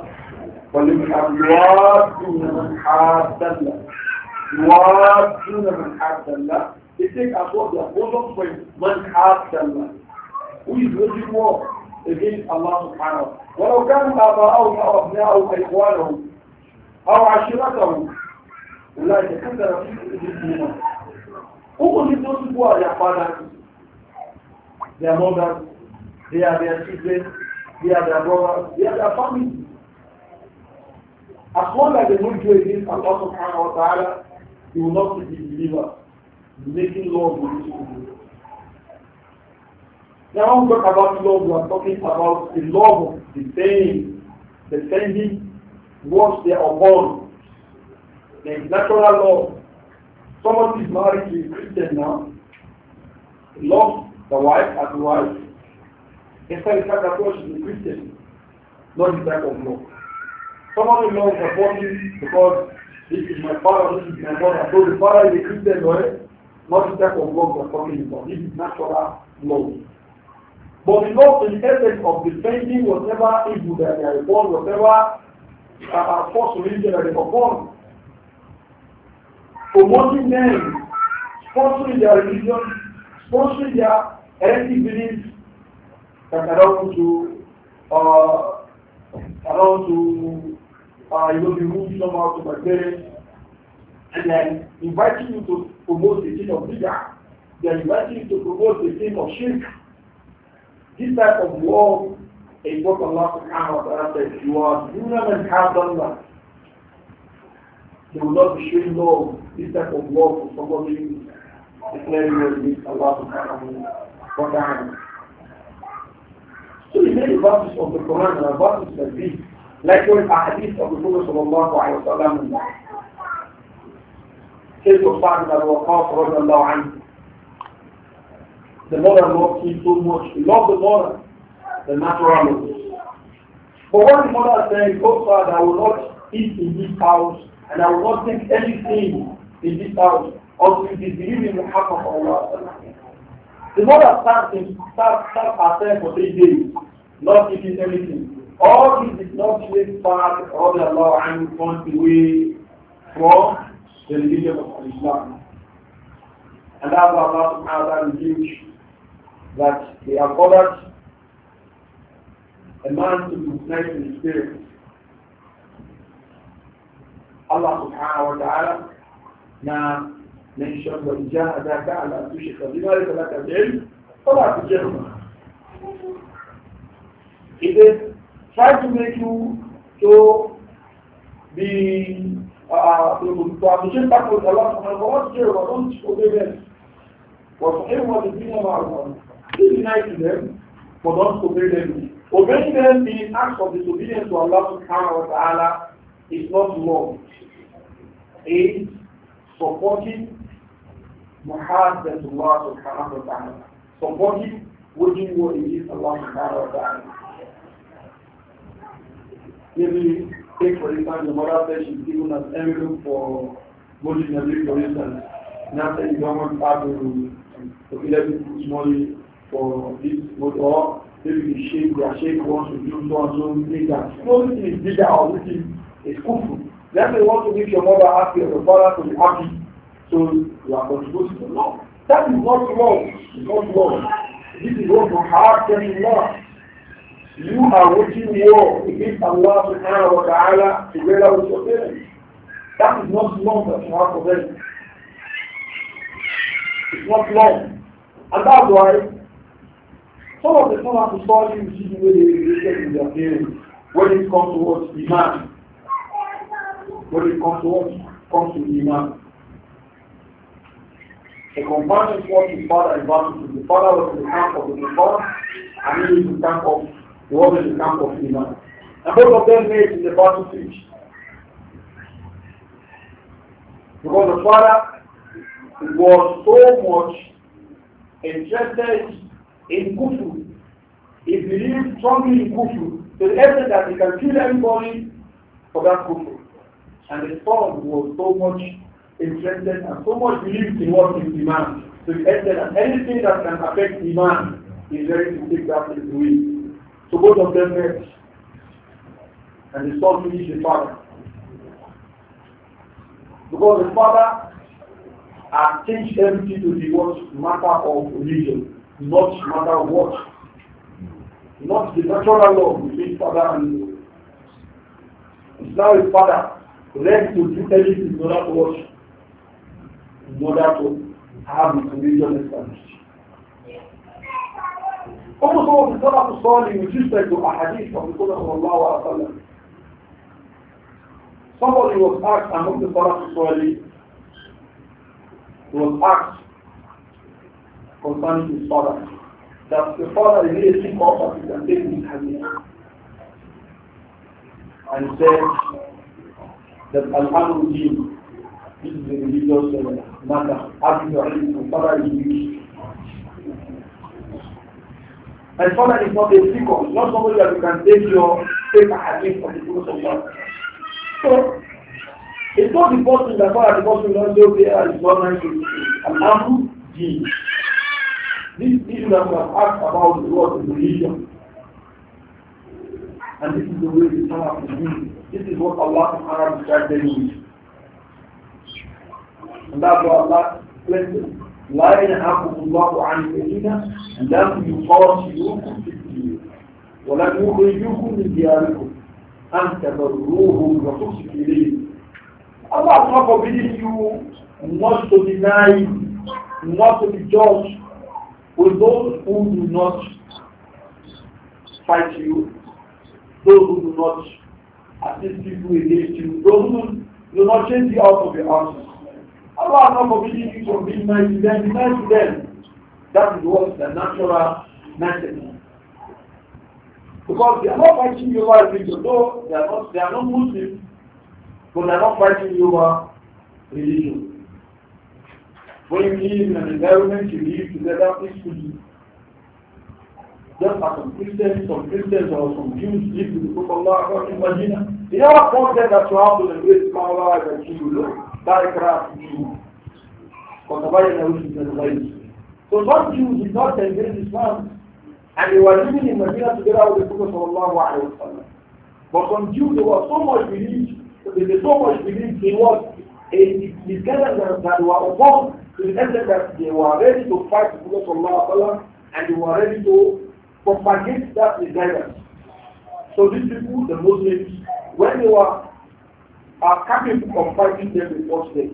ويوادون من حاد الله يوادون من حاد الله. They take as what their bosom friend, man حاد الله, who is waging war against Allah subhanahu wa ta'ala. ولو كانوا آباءهم أو أبناءهم أو إخوانهم أو عشيرتهم أولئك كثر في قلوبهم Who if those people are their fathers, their mothers, they are their children, they are their brothers, they are their family. As long as they don't do against Allah subhanahu wa ta'ala, you will not be the believer making love with people. Now when we talk about love, we are talking about the love of defending, defending what they are born. There is natural love. Someone is married to a Christian now, he loves the wife as a wife. Instead, the fact that she is a Christian, not the type of love. Someone who loves a person because this is my father, this is my mother. So the father is a Christian, right? Not the type of love we are talking about. This is natural love. But the love in the essence of defending whatever evil that they are born, whatever uh, false religion that they are born, promoting them, sponsoring their religion, sponsoring their heretic beliefs that allow to uh, allow to uh, you know, be rude somehow to my parents, and then inviting you to promote the sin of bid'ah, they are inviting you to promote the sin of shirk. This type of love is what Allah subhanahu wa ta'ala says, you are duna man hadallah. They will not be showing love, this type of love for somebody declaring what it is Allah subhanahu wa ta'ala. So the many verses of the Quran are verses like this, like when a hadith of the Prophet sallallahu alayhi wa sallam says of Sa'd ibn Abi Waqqas radiallahu anhu, the mother loved him so much, he loved the mother, the natural love. But when the mother said, oh Father, I will not eat in this house, and I will not take anything in this house until it is believed in Muhammad sallallahu alayhi wa sallam. The mother starts start, start herself for three days, not eating anything. All this is not make part of the law and point away from the religion of Islam. And that's why Allah subhanahu wa ta'ala reveals that they have ordered a man to be nice in his spirit. Allah subhanahu wa ta'ala now mentioned وَإِنْ جَاهَدَاكَ عَلَىٰ أَنْ تُشْرِكَ بِمَا لَيْسَ لَكَ بِهِ عِلْمٌ فَلَا تُطِعْهُمَا. It is try to make you to be uh, to, to appreciate that with Allah subhanahu wa ta'ala, don't obey them. وَصَحِبْ وَالِدِينَ مَعْرُوفًا. Be nice to them, but don't obey them. Obeying them in acts of disobedience to Allah subhanahu wa ta'ala is not love. It is supporting muhabbat Allah subhanahu wa ta'ala. Supporting waging war against Allah subhanahu wa ta'ala. Maybe take for instance the mother says she's given an envelope for Muslim Nabi for instance. Now say you don't want her to to be able to put money for this or maybe the sheikh, their sheikh wants to do so and so things that. No, this is bigger or this is kufu. Then they want to make your mother happy or your father to be happy. So you are contributing to love. That is not love. It's not love. This is what your heart telling love. You are waging war against Allah subhanahu wa ta'ala together with your parents. That is not love that you have for them. It's not love. And that's why some of the scholars who study you see the way they related with their parents when it comes to what Iman. When it comes to what comes to Iman. The companion was his father in battle. The father was in the camp of the Prophet and he was in the camp of He was in the camp of Iman. And both of them made in the battlefield. Because the father was so much interested in Kufu. He believed strongly in Kufu to the extent that he can kill anybody for that Kufu. And the son was so much interested and so much believed in what is Iman. To the extent that anything that can affect Iman is ready to take that away. So both of them met, and the son finished the father. Because the father has changed everything to the what matter of religion, not matter of what. Not the natural law between father and it's now his father ready to do anything in order to watch, in order to have its religion established. Almost all of the Salaf Salih with respect to a hadith of the Prophet sallallahu alaihi wasallam. Somebody was asked among the Salaf Salih, was asked concerning his father, that the father is really sick of that he can take his hadith. And he said that Al-Amru Deen, this is a religious uh, matter, having your hadith, father is weak. And father is not a seeker, not somebody that you can take your take a hadith of the Prophet of God. So, it's not the person that father the person will not say, okay, it's not nice to Al-Amru Deen. This issue that we have asked about the word of religion. And this is the way the Salaf is doing. This is what Allah subhanahu described them with. And that's why Allah explains, لا ينهاكم الله عن الذين لم يقاتلوكم في الدين ولم يخرجوكم من دياركم أن تبروهم وتقسطوا إليهم. Allah is not forbidding you not to deny, not to be judged with those who do not fight you, those who do not assist people against you, those who do not change you out of your houses. Allah is not forbidding you from being nice to them, be nice to them. That is what the natural message. Because they are not fighting you over religion, though they are not, they are not Muslims, but they are not fighting you over religion. When you live in an environment, you live together peacefully. Just as some Christians, some Christians or some Jews live with the Prophet Allah in Medina. They never concept that you have to embrace Allah as a Jew. That is correct. So some Jews did not embrace Islam, and they were living in Medina together with the Prophet Sallallahu. But some Jews, they were so much believed, they were so much believed in what a discovery that were upon, to the extent that they were ready to fight the Prophet Sallallahu, and they were ready to propagate that desire. So these people, the Muslims, when they were are capable of fighting them, they fought them.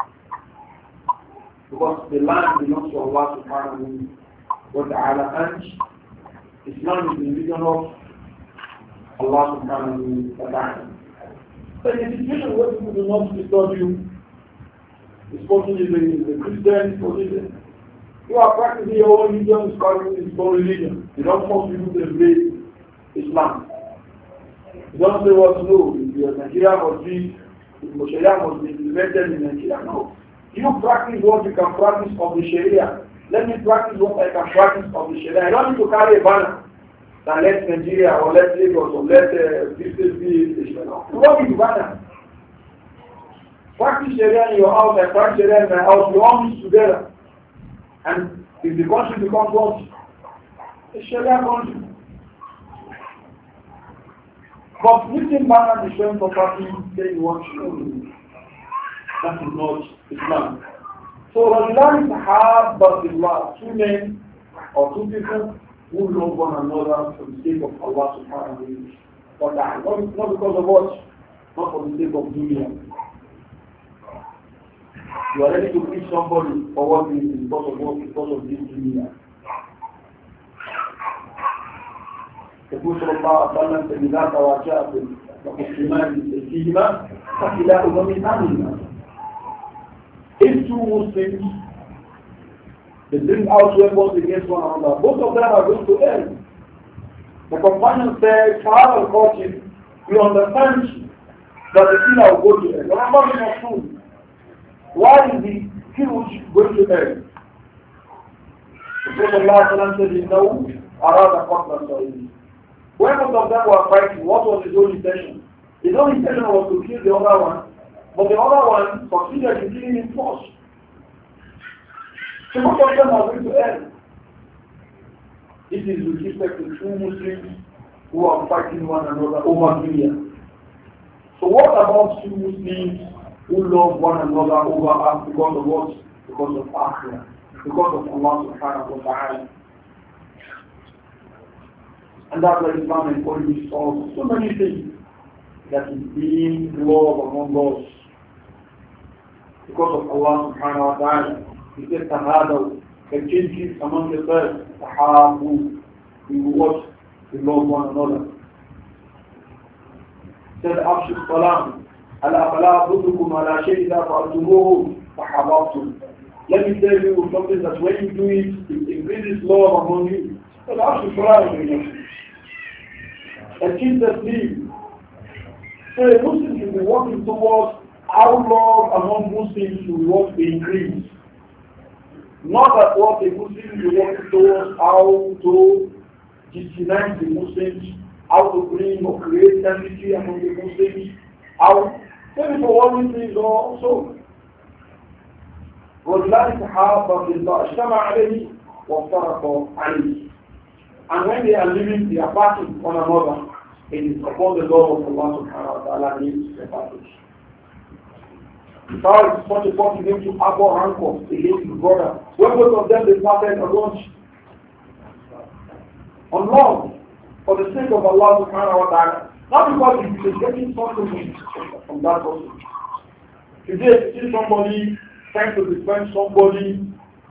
Because the land belongs to Allah subhanahu wa ta'ala, and Islam is the religion of Allah subhanahu wa ta'ala. So in a situation where people do not disturb you, this person is a Christian, this person is you are practicing your own religion, it's your religion. You don't force people to embrace Islam. You don't say what to do. If your Nigeria must be, if Sharia must be implemented in Nigeria. No. You practice what you can practice of the Sharia. Let me practice what I can practice of the Sharia. I don't need to carry a banner that let Nigeria or let Lagos or let uh, this be the Sharia. No. You don't need to banner. Practice Sharia in your house, I practice Sharia in my house. We all meet together. And if the country becomes what? A Sharia country. But lifting banner destroying property, saying what you that is not Islam. So Rajulan Sahabba Billah, two men or two people who love one another for the sake of Allah subhanahu wa ta'ala. Not, not because of what? Not for the sake of dunya. You are ready to preach somebody for what reason? Because of what? Because of this dunya. The Prophet sallallahu said, إِذَا تَوَاجَأَكُمْ وَمُسْلِمَانِ فِيهِمَا فَكِلَاهُمَا مِنْ أَهْلِهِمَا. If two Muslims, they bring out weapons against one another, both of them are going to hell. The companion said, Sahaba al-Qatil, we understand that the killer will go to hell. Remember me not true. Why is the killed going to hell? The Prophet said, no, Arada Qatla Sahih. When both of them were fighting, what was his own intention? His own intention was to kill the other one, but the other one succeeded in killing him first. So both of them are going to end. This is with respect to two Muslims who are fighting one another over dunya. So what about two Muslims who love one another over us because of what? Because of akhirah, because of Allah subhanahu wa ta'ala. And that's why Islam encourages also so many things that is being love among us because of Allah subhanahu wa ta'ala. He said, Tahadaw, exchange gifts among yourselves, Tahabu, we will watch, we love one another. He said, Afshu Salam, Ala Fala Budukum Ala Shayda Fa'atumuhu, Tahababtum. Let me tell you something that when you do it, it increases love among you. So Afshu Salam is enough. Exchange the sleep. So a Muslim should be working towards how love among Muslims should want to increase. Not that what a Muslim should be working towards how to disunite the Muslims, how to bring or create enmity among the Muslims, how maybe for one reason or so. رجلان تحابا في الله اجتمع عليه وافترقا عليه. And when they are living, they are passing one another. It is upon the law of Allah subhanahu wa ta'ala needs the passage. How is such a person going to harbor rancor against his brother? When both of them they started a lunch on love for the sake of Allah subhanahu wa ta'ala. Not because he is getting something from that person. Today, if you see somebody trying to defend somebody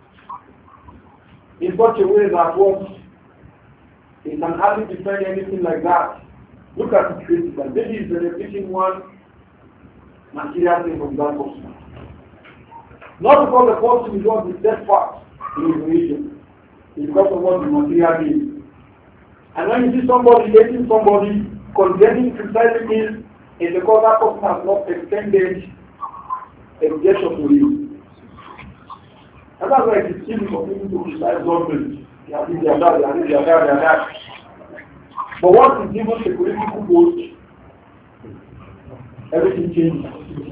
in such a way that what he can hardly defend anything like that. Look at the critical. Maybe he's benefiting one material thing from that person. Not because the person is not the dead part in his religion. It's because of what the material is. And when you see somebody hating somebody, condemning, criticizing him, it's because that person has not extended a gesture to him. And that's why it's easy for people to criticize government. They are this, they are that, they are this, they are that, they are that. But once it's given a political post, everything changes.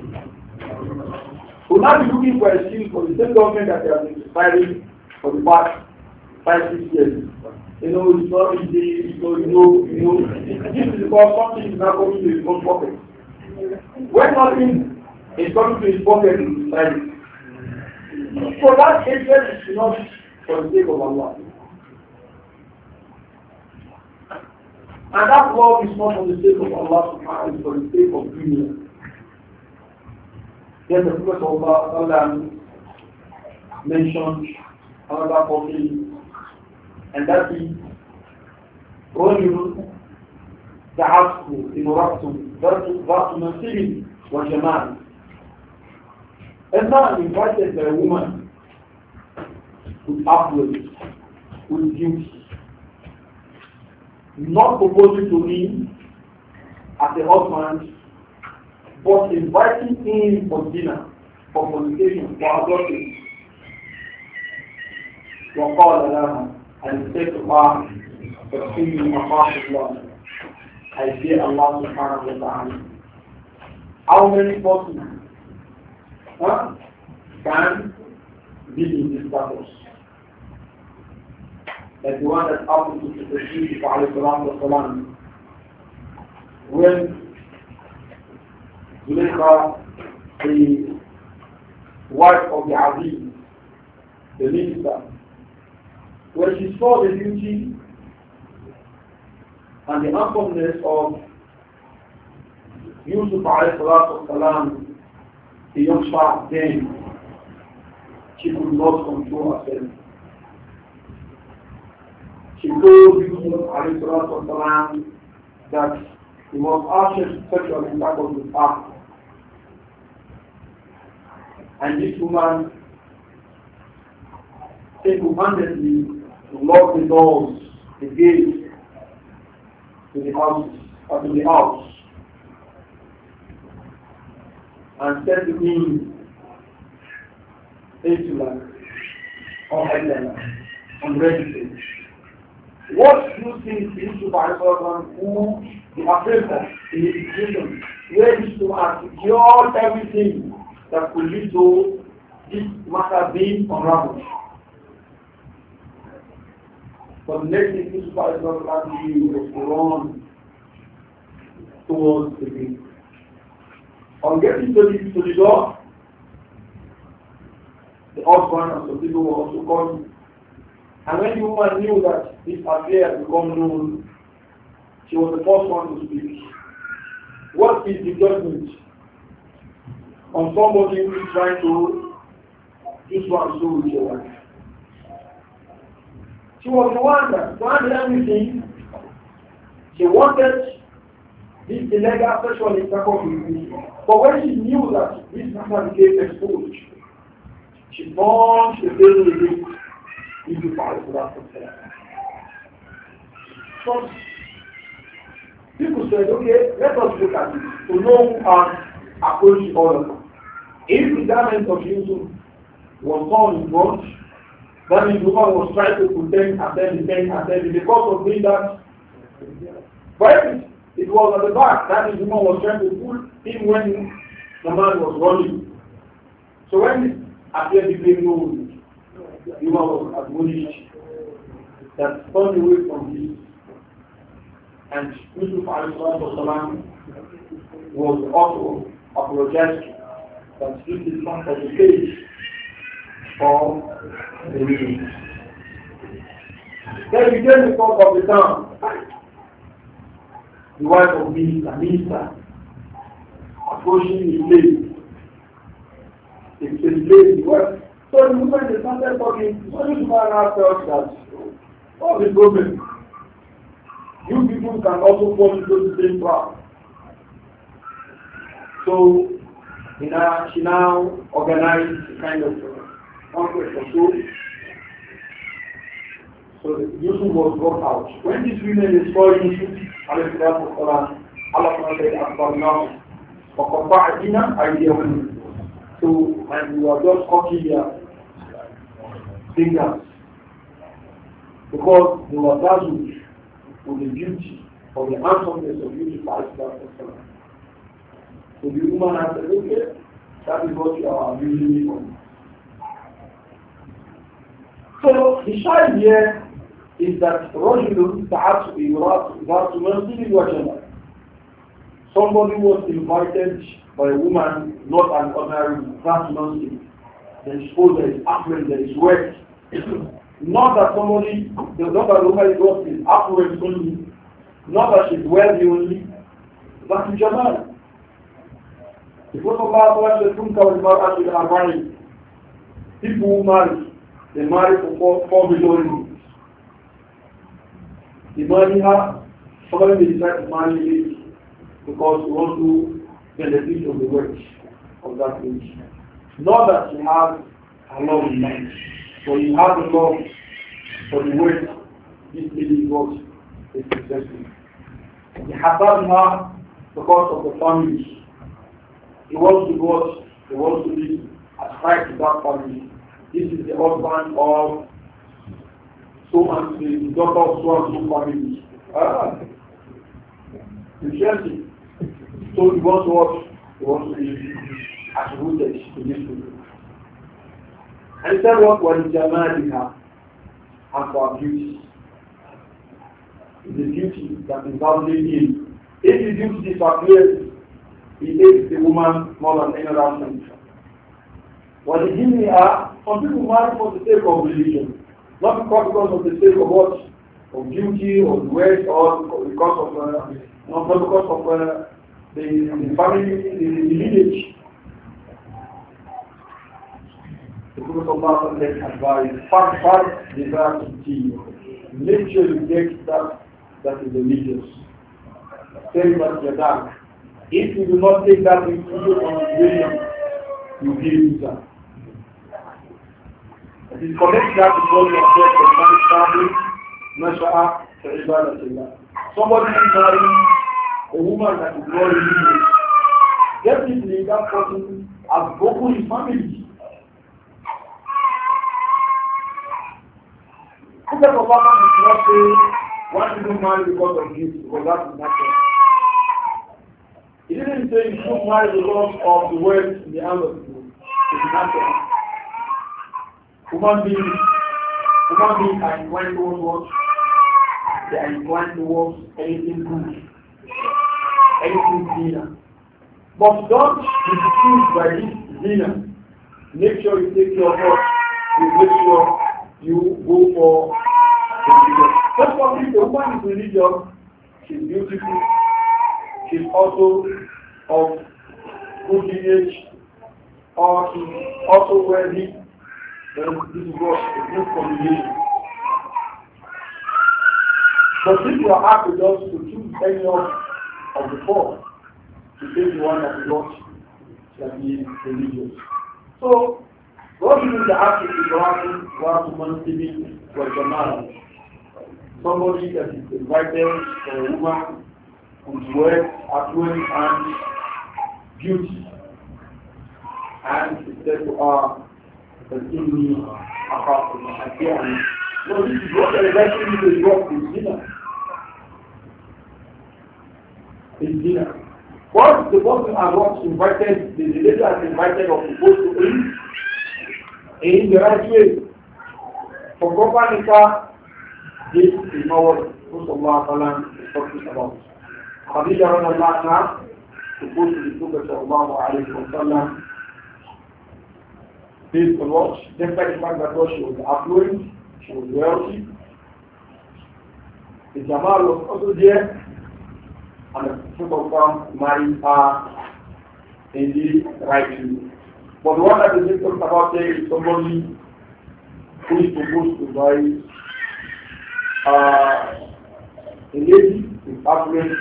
We'll now be looking for a excuse for the same government that they have been deciding for the past five, six years. You know, it's not easy, so you know, you know, this is because something is not coming to his own pocket. When nothing is coming to his pocket, it's decided. So that hatred is not for the sake of Allah. And that love is not for the sake of Allah subhanahu, it's for the sake of dunya. Then the Prophet of Allah mentioned another person, and that is رجل دعته امرأة ذات منصب وجمال. A man invited a woman with affluence, with beauty, not proposing to me as a husband, but inviting him for dinner, for fornication, for adultery. وقال لها and said to her, فَإِنِّي أَخَافُ اللَّهَ, I fear Allah subhanahu wa ta'ala. How many persons huh, can be in this status? Like the one that happened to the Prophet alayhi salatu wasalam. When Zulaykha, the wife of the Aziz, the minister, when she saw the beauty and the handsomeness of Yusuf alayhi salatu wasalam, the young child, then she could not control herself. She told Yusuf alayhi salatu wasalam that he was asked sexual intercourse with her. And this woman single-handedly locked the doors, the gates to the house, or to the house, and said to him, Insula, or Helena, I'm ready to say. What do you think Yusuf who the afraid of in the situation where Yusuf has secured everything that could lead to this matter being unraveled? But the next thing Yusuf was to run towards the gate. On getting to the, to the door, the husband and some people were also coming. And when the woman knew that this affair had become known, she was the first one to speak. What is the judgment on somebody who is trying to This one so with your wife. She was the one that planned everything. She wanted this illegal sexual intercourse with me. But when she knew that this matter became exposed, she plunged the baby with it into fire for that concern. So people said, okay, let us look at it to know and approach the other. If the garment of Yusuf was torn in front, that means the woman was trying to protect and then defend and then because of doing that. But it was at the back, that is the woman was trying to pull him when the man was running. So when it appeared became known, the woman was admonished that turn away from this. And Yusuf alayhi was also apologetic that this is not for the page for the reading. Then we came to talk of the town. The wife of the minister approaching the place. It's a place, the wife. So the woman they started talking, so this man asked us that, what's the problem? You people can also fall into the same trap. So you know, she now organized a kind of conference or so. So Yusuf was brought out. When these women saw Yusuf, Allah said, Akbar now, for Qata'atina, ideally. So, and we were just copying their fingers. Because they were dazzled with the beauty of the handsomeness of Yusuf. So the woman has said, okay, that is what you are using me for. So the shy here is that رجل تعت ذات منزل وجمال. Somebody was invited by a woman, not an ordinary ذات منزل. There is food, there is affluence, there is wealth. Not that somebody, the not that the woman is affluent only, not that she's wealthy only, ذات جمال. The Prophet Allah said, "Tunka wal mar'atu bil arba'in." People who marry, they marry for four, four million reasons. They marry her, somebody may decide to marry her because he wants to benefit from the wealth of that age. Not that he has a love in mind, but he has a love for the wealth this lady got is successful. He has her because of the family. He wants to go, he wants to be ascribed to that family. This is the husband of so and so, the daughter of so and so family. Ah, interesting. So he wants to watch, he wants to be attributed to this people. And he said what was Jamaliha and for beauty. The beauty that is bounded in. If the beauty disappears, he hates the woman more than any other thing. What the Hindi are, some people marry for the sake of religion, not because, because of the sake of what, of duty or wealth, or because of, uh, not because of uh, the, the family, the, the lineage. The Prophet of Allah said, advise, far, far desire to see. Make sure you get that that is religious. Tell that you're dark. If you do not take that into consideration, you give visa. It is correct that to call yourself a Islamic family, Nasha'a, to Ibadah. Somebody is marrying a woman that is not religious. Definitely that person has broken his family. Prophet of Allah did not say one should marry because of this, because that is natural. He didn't say you should marry because of the wealth in the hand of people. It's natural. Human beings, human beings are inclined towards what? They are inclined towards anything good, anything zina. But don't be deceived by this zina. Make sure you take care of what? You make sure you go for the religion. Just for me, the woman is religious, she's beautiful, she's also of good lineage, or she's also wealthy, then this is what a good combination. But if you are happy just to choose any of, of the four, to take the one that is not that is religious. So, what is the act of Ibrahim, Ibrahim Mantibi, for Jamal? Somebody that is invited for a woman whose wealth, affluence, and beauty. And he said to her, that in me, apart from my appearance. No, this is what eventually the drop is dinner. Is dinner. Once the person has not invited, the lady has invited or proposed to him in the right way. For proper nikah, this is not what Rasulullah is talking about. Khadija radiallahu anha proposed to the Prophet sallallahu alayhi wa sallam based on what? Despite the fact that she was affluent, she was wealthy, the Jamal was also there, and the Prophet married her in the right way. But the one that is talking about there is somebody who is supposed to buy uh, a lady with affluence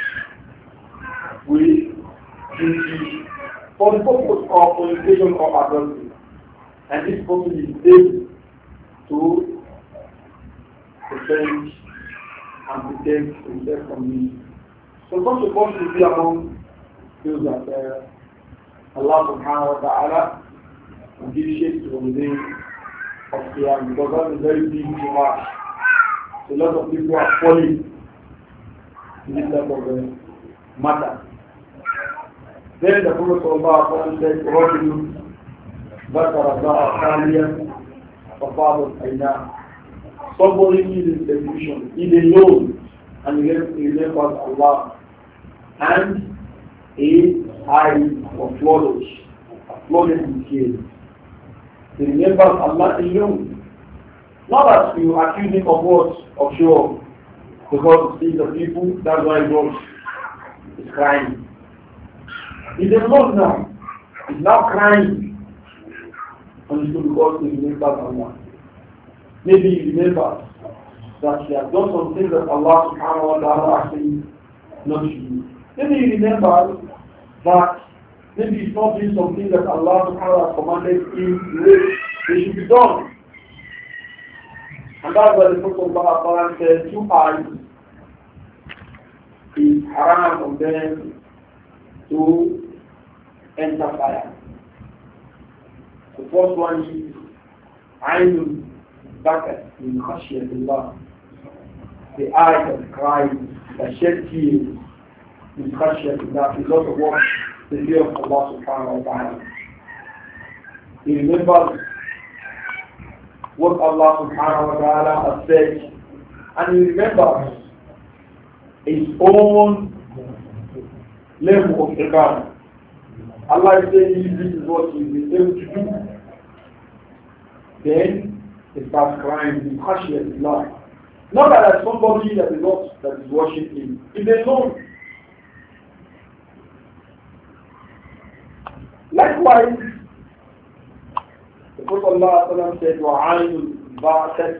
with beauty for the purpose of fornication or adultery. And this person is able to defend and protect himself from me. So such a person will be among those that uh, Allah subhanahu wa ta'ala will give shape to the day of Qiyam, because that is very big to us. So a lot of people are falling in this type of uh, matter. Then the Prophet sallallahu alayhi wa sallam said, رَجُلٌ ذكر الله خاليا ففاضت عيناه. Somebody is in television, is alone, and he remembers Allah, and his eyes were flooded, flooded with tears. He remembers Allah alone. Not that you accuse him of what? Of sure. Because he sees the people, that's why God is crying. He's alone now. He's now crying. And it's because he remembers Allah. Maybe he remembers that he has done some things that Allah subhanahu wa ta'ala actually not to do. Maybe he remembers that maybe he's not doing something that Allah subhanahu wa ta'ala has commanded him the way they should be done. And that's why the Prophet of Allah said two eyes is haram on them to enter fire. The first one is Ainul Bakat in Khashiyatullah. The eye that cries, that shed tears in Khashiyatullah because of what? The fear of Allah subhanahu wa ta'ala. He remembers what Allah subhanahu wa ta'ala has said, and he remembers his own level of iqam. Allah is saying this is what he is able to do. Then he starts crying in khashiyatullah. Not that there's somebody that is not that is worshiping him. He's alone. Likewise, the Prophet Allah said, وَعَيْنُ الْبَعْثَةِ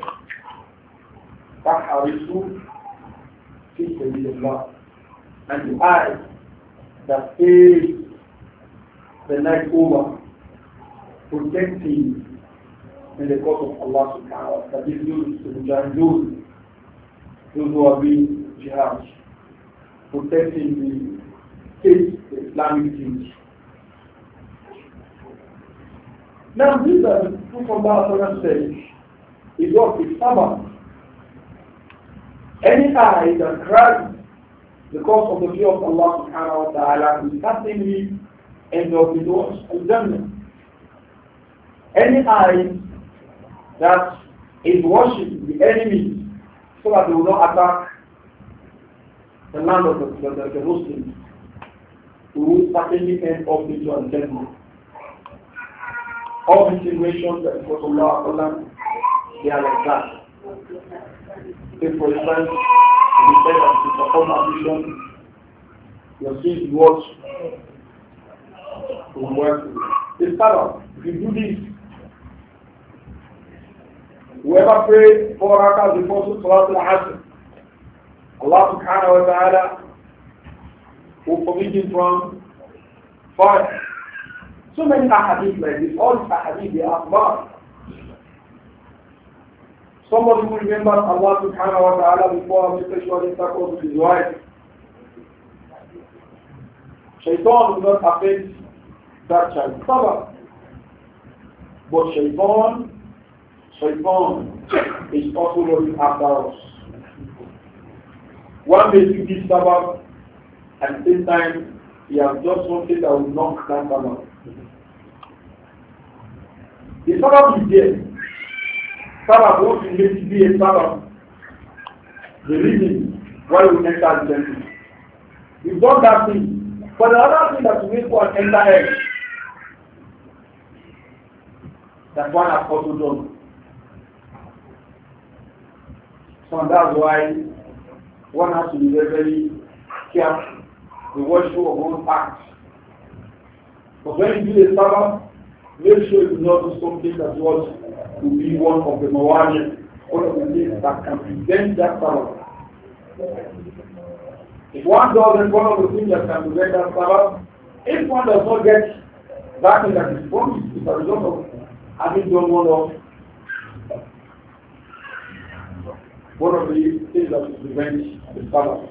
تَحْرِسُ فِي سَبِيلِ اللَّهِ. And the eye that stays the night over, protecting in the cause of Allah subhanahu wa ta'ala, that is used to Mujahideen, those who are being jihad, protecting the faith, the Islamic things. Now this that the Prophet of Allah says is what is Sabbath. Any eye that cries because of the fear of Allah subhanahu wa ta'ala will certainly end up in what? Al-Jannah. Any eye that is worshiping the enemy so that they will not attack the land of the, the, the Muslims, will certainly end up into Al-Jannah. All the situations that the Prophet Allah, they are like that. Take for instance, we say that to perform ablution, your sins will watch will work. They start out. If you do this, Whoever prays four rakahs before Salat al-Asr, Allah subhanahu wa ta'ala will forbid him from fire. So many ahadith like this, all these ahadith, they are bad. Somebody who remembers Allah subhanahu wa ta'ala before having sexual intercourse with his wife, Shaitan will not affect that child. Sabah. But Shaitan, Shaitan is also running after us. One day you give Sabah, at the same time, he has just something that will knock that Sabah. The Sabah is there. Sabah wants to make it be a Sabah. The reason why we enter the temple. We've done that thing. But the other thing that we make for an enter egg, that one has also done. So that's why one has to be very, very careful. The watchful of one's acts. But when you do a Sabbath, make sure you do not do something that was to be one of the mawajib, one of the things that can prevent that Sabbath. If one does one of the things that can prevent that Sabbath, if one does not get that thing that is promised, it's a result of having done one of one of the things that will prevent the Sabbath.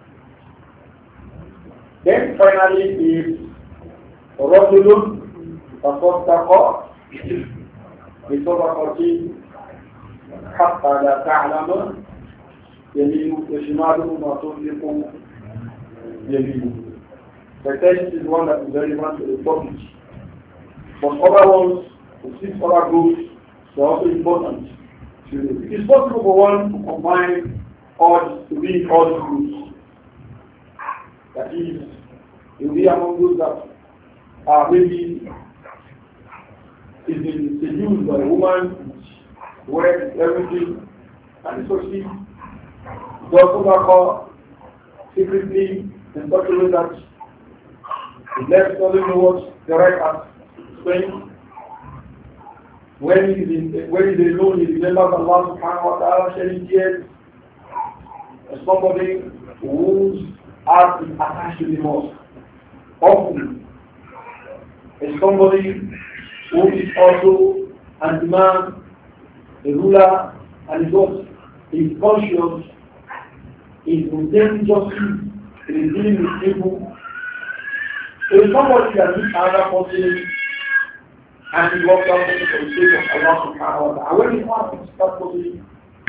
Then finally is Rajulun تصدق بصدقة حتى لا تعلم يمينه وشماله ما تنفق يمينه. The text is one that is very much to the topic. But other ones, the six other groups, they are also important. It is possible for one to combine all to be in all the groups. That is, it will be among those that are maybe is been seduced by a woman, wears everything, and so she does overcome secretly in such a way that the left doesn't know what the right has saying. When he is in, when he is alone, he remembers Allah subhanahu wa ta'ala shedding tears. As somebody whose heart is attached to the mosque. Often, as somebody who is also an imam, a ruler, and is what is conscious, is maintaining justice, is dealing with people. There is somebody that needs another person, and he walks out for the sake of Allah subhanahu wa ta'ala. And when he passes that person,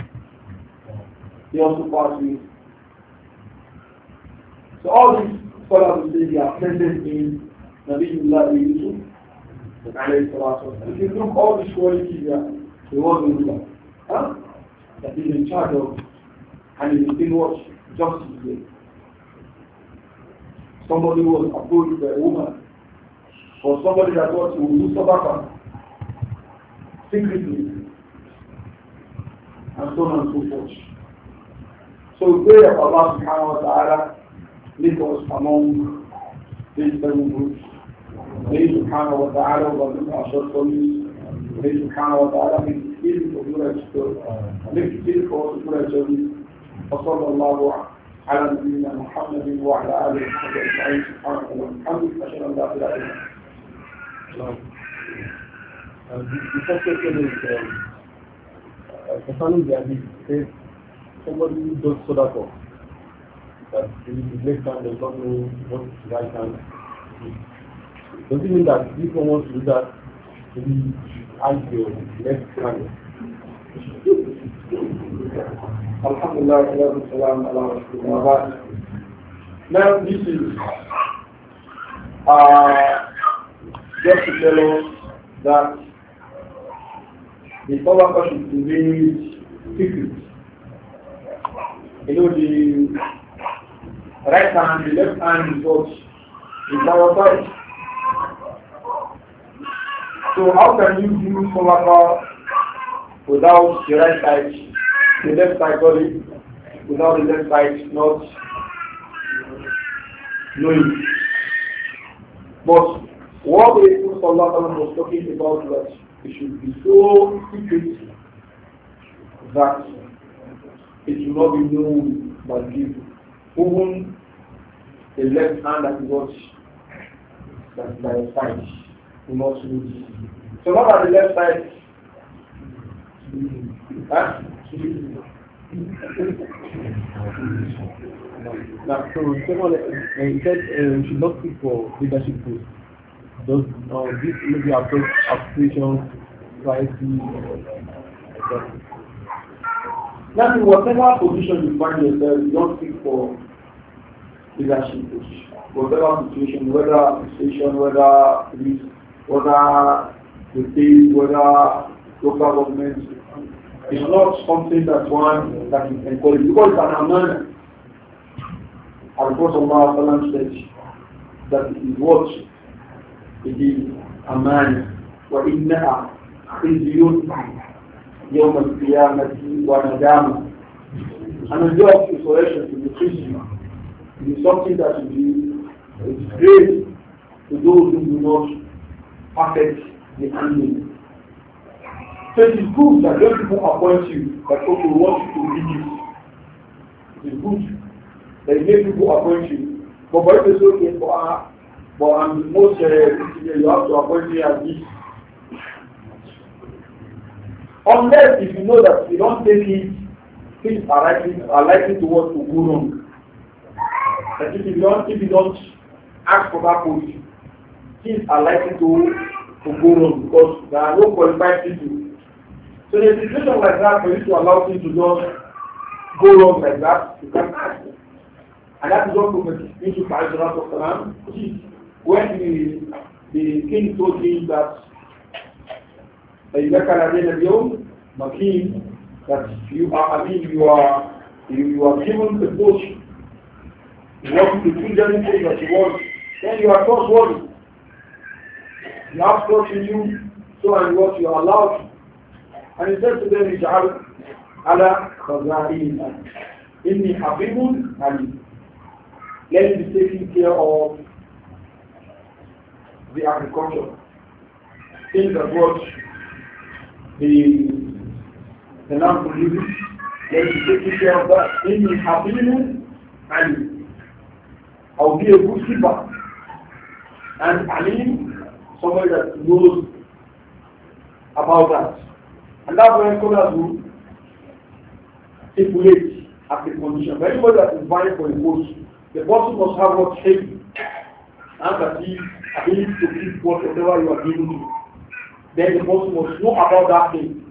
he also passes. So all these scholars will say they are present in Nabiullah Yusuf. If you look all these qualities here, he was a ruler. Huh? That is in charge of, and he still watch justice there. Somebody was approached by a woman, or somebody that was to do sabaka secretly, and so on and so forth. So we pray that Allah subhanahu wa ta'ala make us among these seven groups. May subhanahu wa ta'ala overlook our shortcomings. May subhanahu wa ta'ala make it easy for us to make it easy for us to do our service. وصلى الله على نبينا محمد وعلى آله وصحبه أجمعين سبحانك اللهم وبحمدك أشهد أن لا إله إلا أنت. The first question is uh, concerning the hadith. Says somebody who does sadaqah, that the left hand does not know what the right hand is. Does it mean that if one wants to do that, maybe hide your left hand? Alhamdulillah, salam ala rasulullah. Now this is uh, just to tell us that the sadaqah should be made secret. You know, the right hand, the left hand is what is our side. So how can you do sadaqah without the right side, the left side body, without the left side not knowing? But what the Prophet was talking about that it should be so secret that it will not be known by people. Even the left hand that is what that by the side will not lose. So not at the left side. Huh? Now, so someone uh, he said uh, we should not speak for leadership posts. Does uh, this maybe affect aspirations, society? Now, in whatever position you find yourself, you don't speak for leadership position. Whatever situation, whether situation, whether police, whether the state, whether local government, it's not something that one that is encouraged because it's an amendment. And the Prophet ﷺ said that it is what? It is a man. وَإِنَّهَا خِزْيٌ يَوْمَ الْقِيَامَةِ وَنَدَامٌ. And the day of resurrection to be Christian. It is something that will be a disgrace to those who do not perfect the handling. So it is good that those people appoint you, that okay, we want you to do this. It is good that you make people appoint you. But for you to say, okay, but, uh, but I'm the most, uh, you have to appoint me as this. Unless if you know that you don't take it, things are likely, are likely to work to go wrong. That if you don't, if you don't ask for that post, things are likely to, to go wrong because there are no qualified people. So in a situation like that, for you to allow things to just go wrong like that, you can ask. And that is what Prophet Yusuf Salam, when the, the king told him that that you are, I mean, you are, you, you are given the post, you want to do anything that you want, then you are trustworthy. You have trust in you, so and what you are allowed. And he said to them, Ij'al ala khaza'ina inni habibun alim. Let me be taking care of the agriculture. Things that what the the land produces, let me be taking care of that. Inni habibun alim. I will be a good keeper. And alim, somebody that knows about that. And that's why scholars will stipulate as a condition. For anybody that is vying for a post, the person must have what help and that is ability to keep whatever you are giving to. Then the person must know about that thing.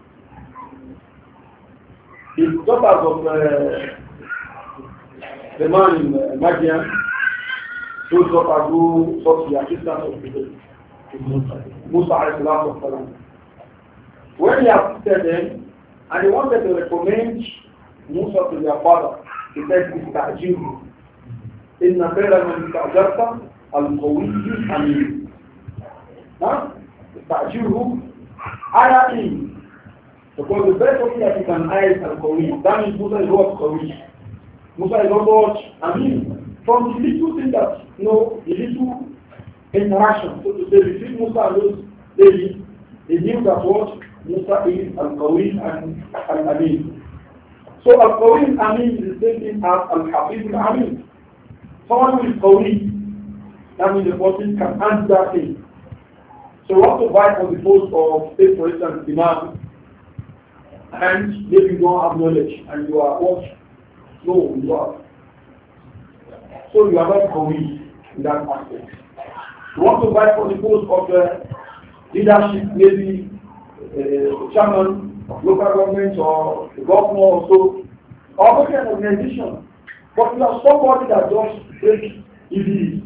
The daughters of uh, the man in uh, Madian, those daughters who sought the assistance of the Musa alayhi salatu wasalam. When he assisted them, and they wanted to recommend Musa to their father, he said, Istajiru. Inna khayra man istajarta al-qawiyyu amin. Huh? Istajiru, hire him. Because the best thing that you can hire is al-qawiyyu. That means Musa is what qawiyyu. Musa is also what amin. From the little thing that, you know, the little interaction, so to say, between Musa and those ladies, they knew that what Musa is Al-Qawi and Al-Amin. So Al-Qawi and Amin is the same thing as Al-Hafiz and Amin. Someone who is Qawi, that means the person can answer that thing. So you want to buy on the post of, say for instance, Imam, and maybe you don't have knowledge, and you are what? No, you are. So you are not Qawi in that aspect. You want to buy for the post of uh, leadership, maybe uh, chairman of local government or the governor or so, or maybe an organization. But you are somebody that just breaks easily.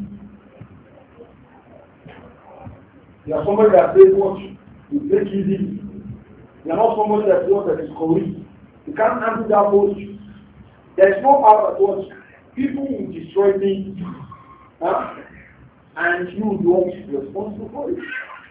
You are somebody that says what you break easily. You are not somebody that knows that is correct. You can't handle that post. There is no power at all. People will destroy things, huh? And you will be responsible for it.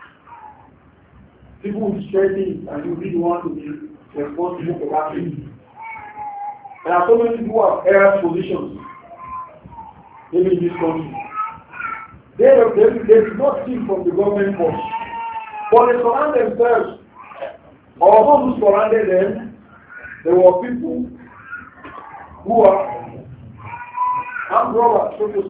People will destroy things and you really want to be responsible for that thing. There are so many people who have error positions, maybe in this country. They, they, they do not steal from the government force, but they surround themselves, or those who surrounded them, There were people who are armed robbers, so to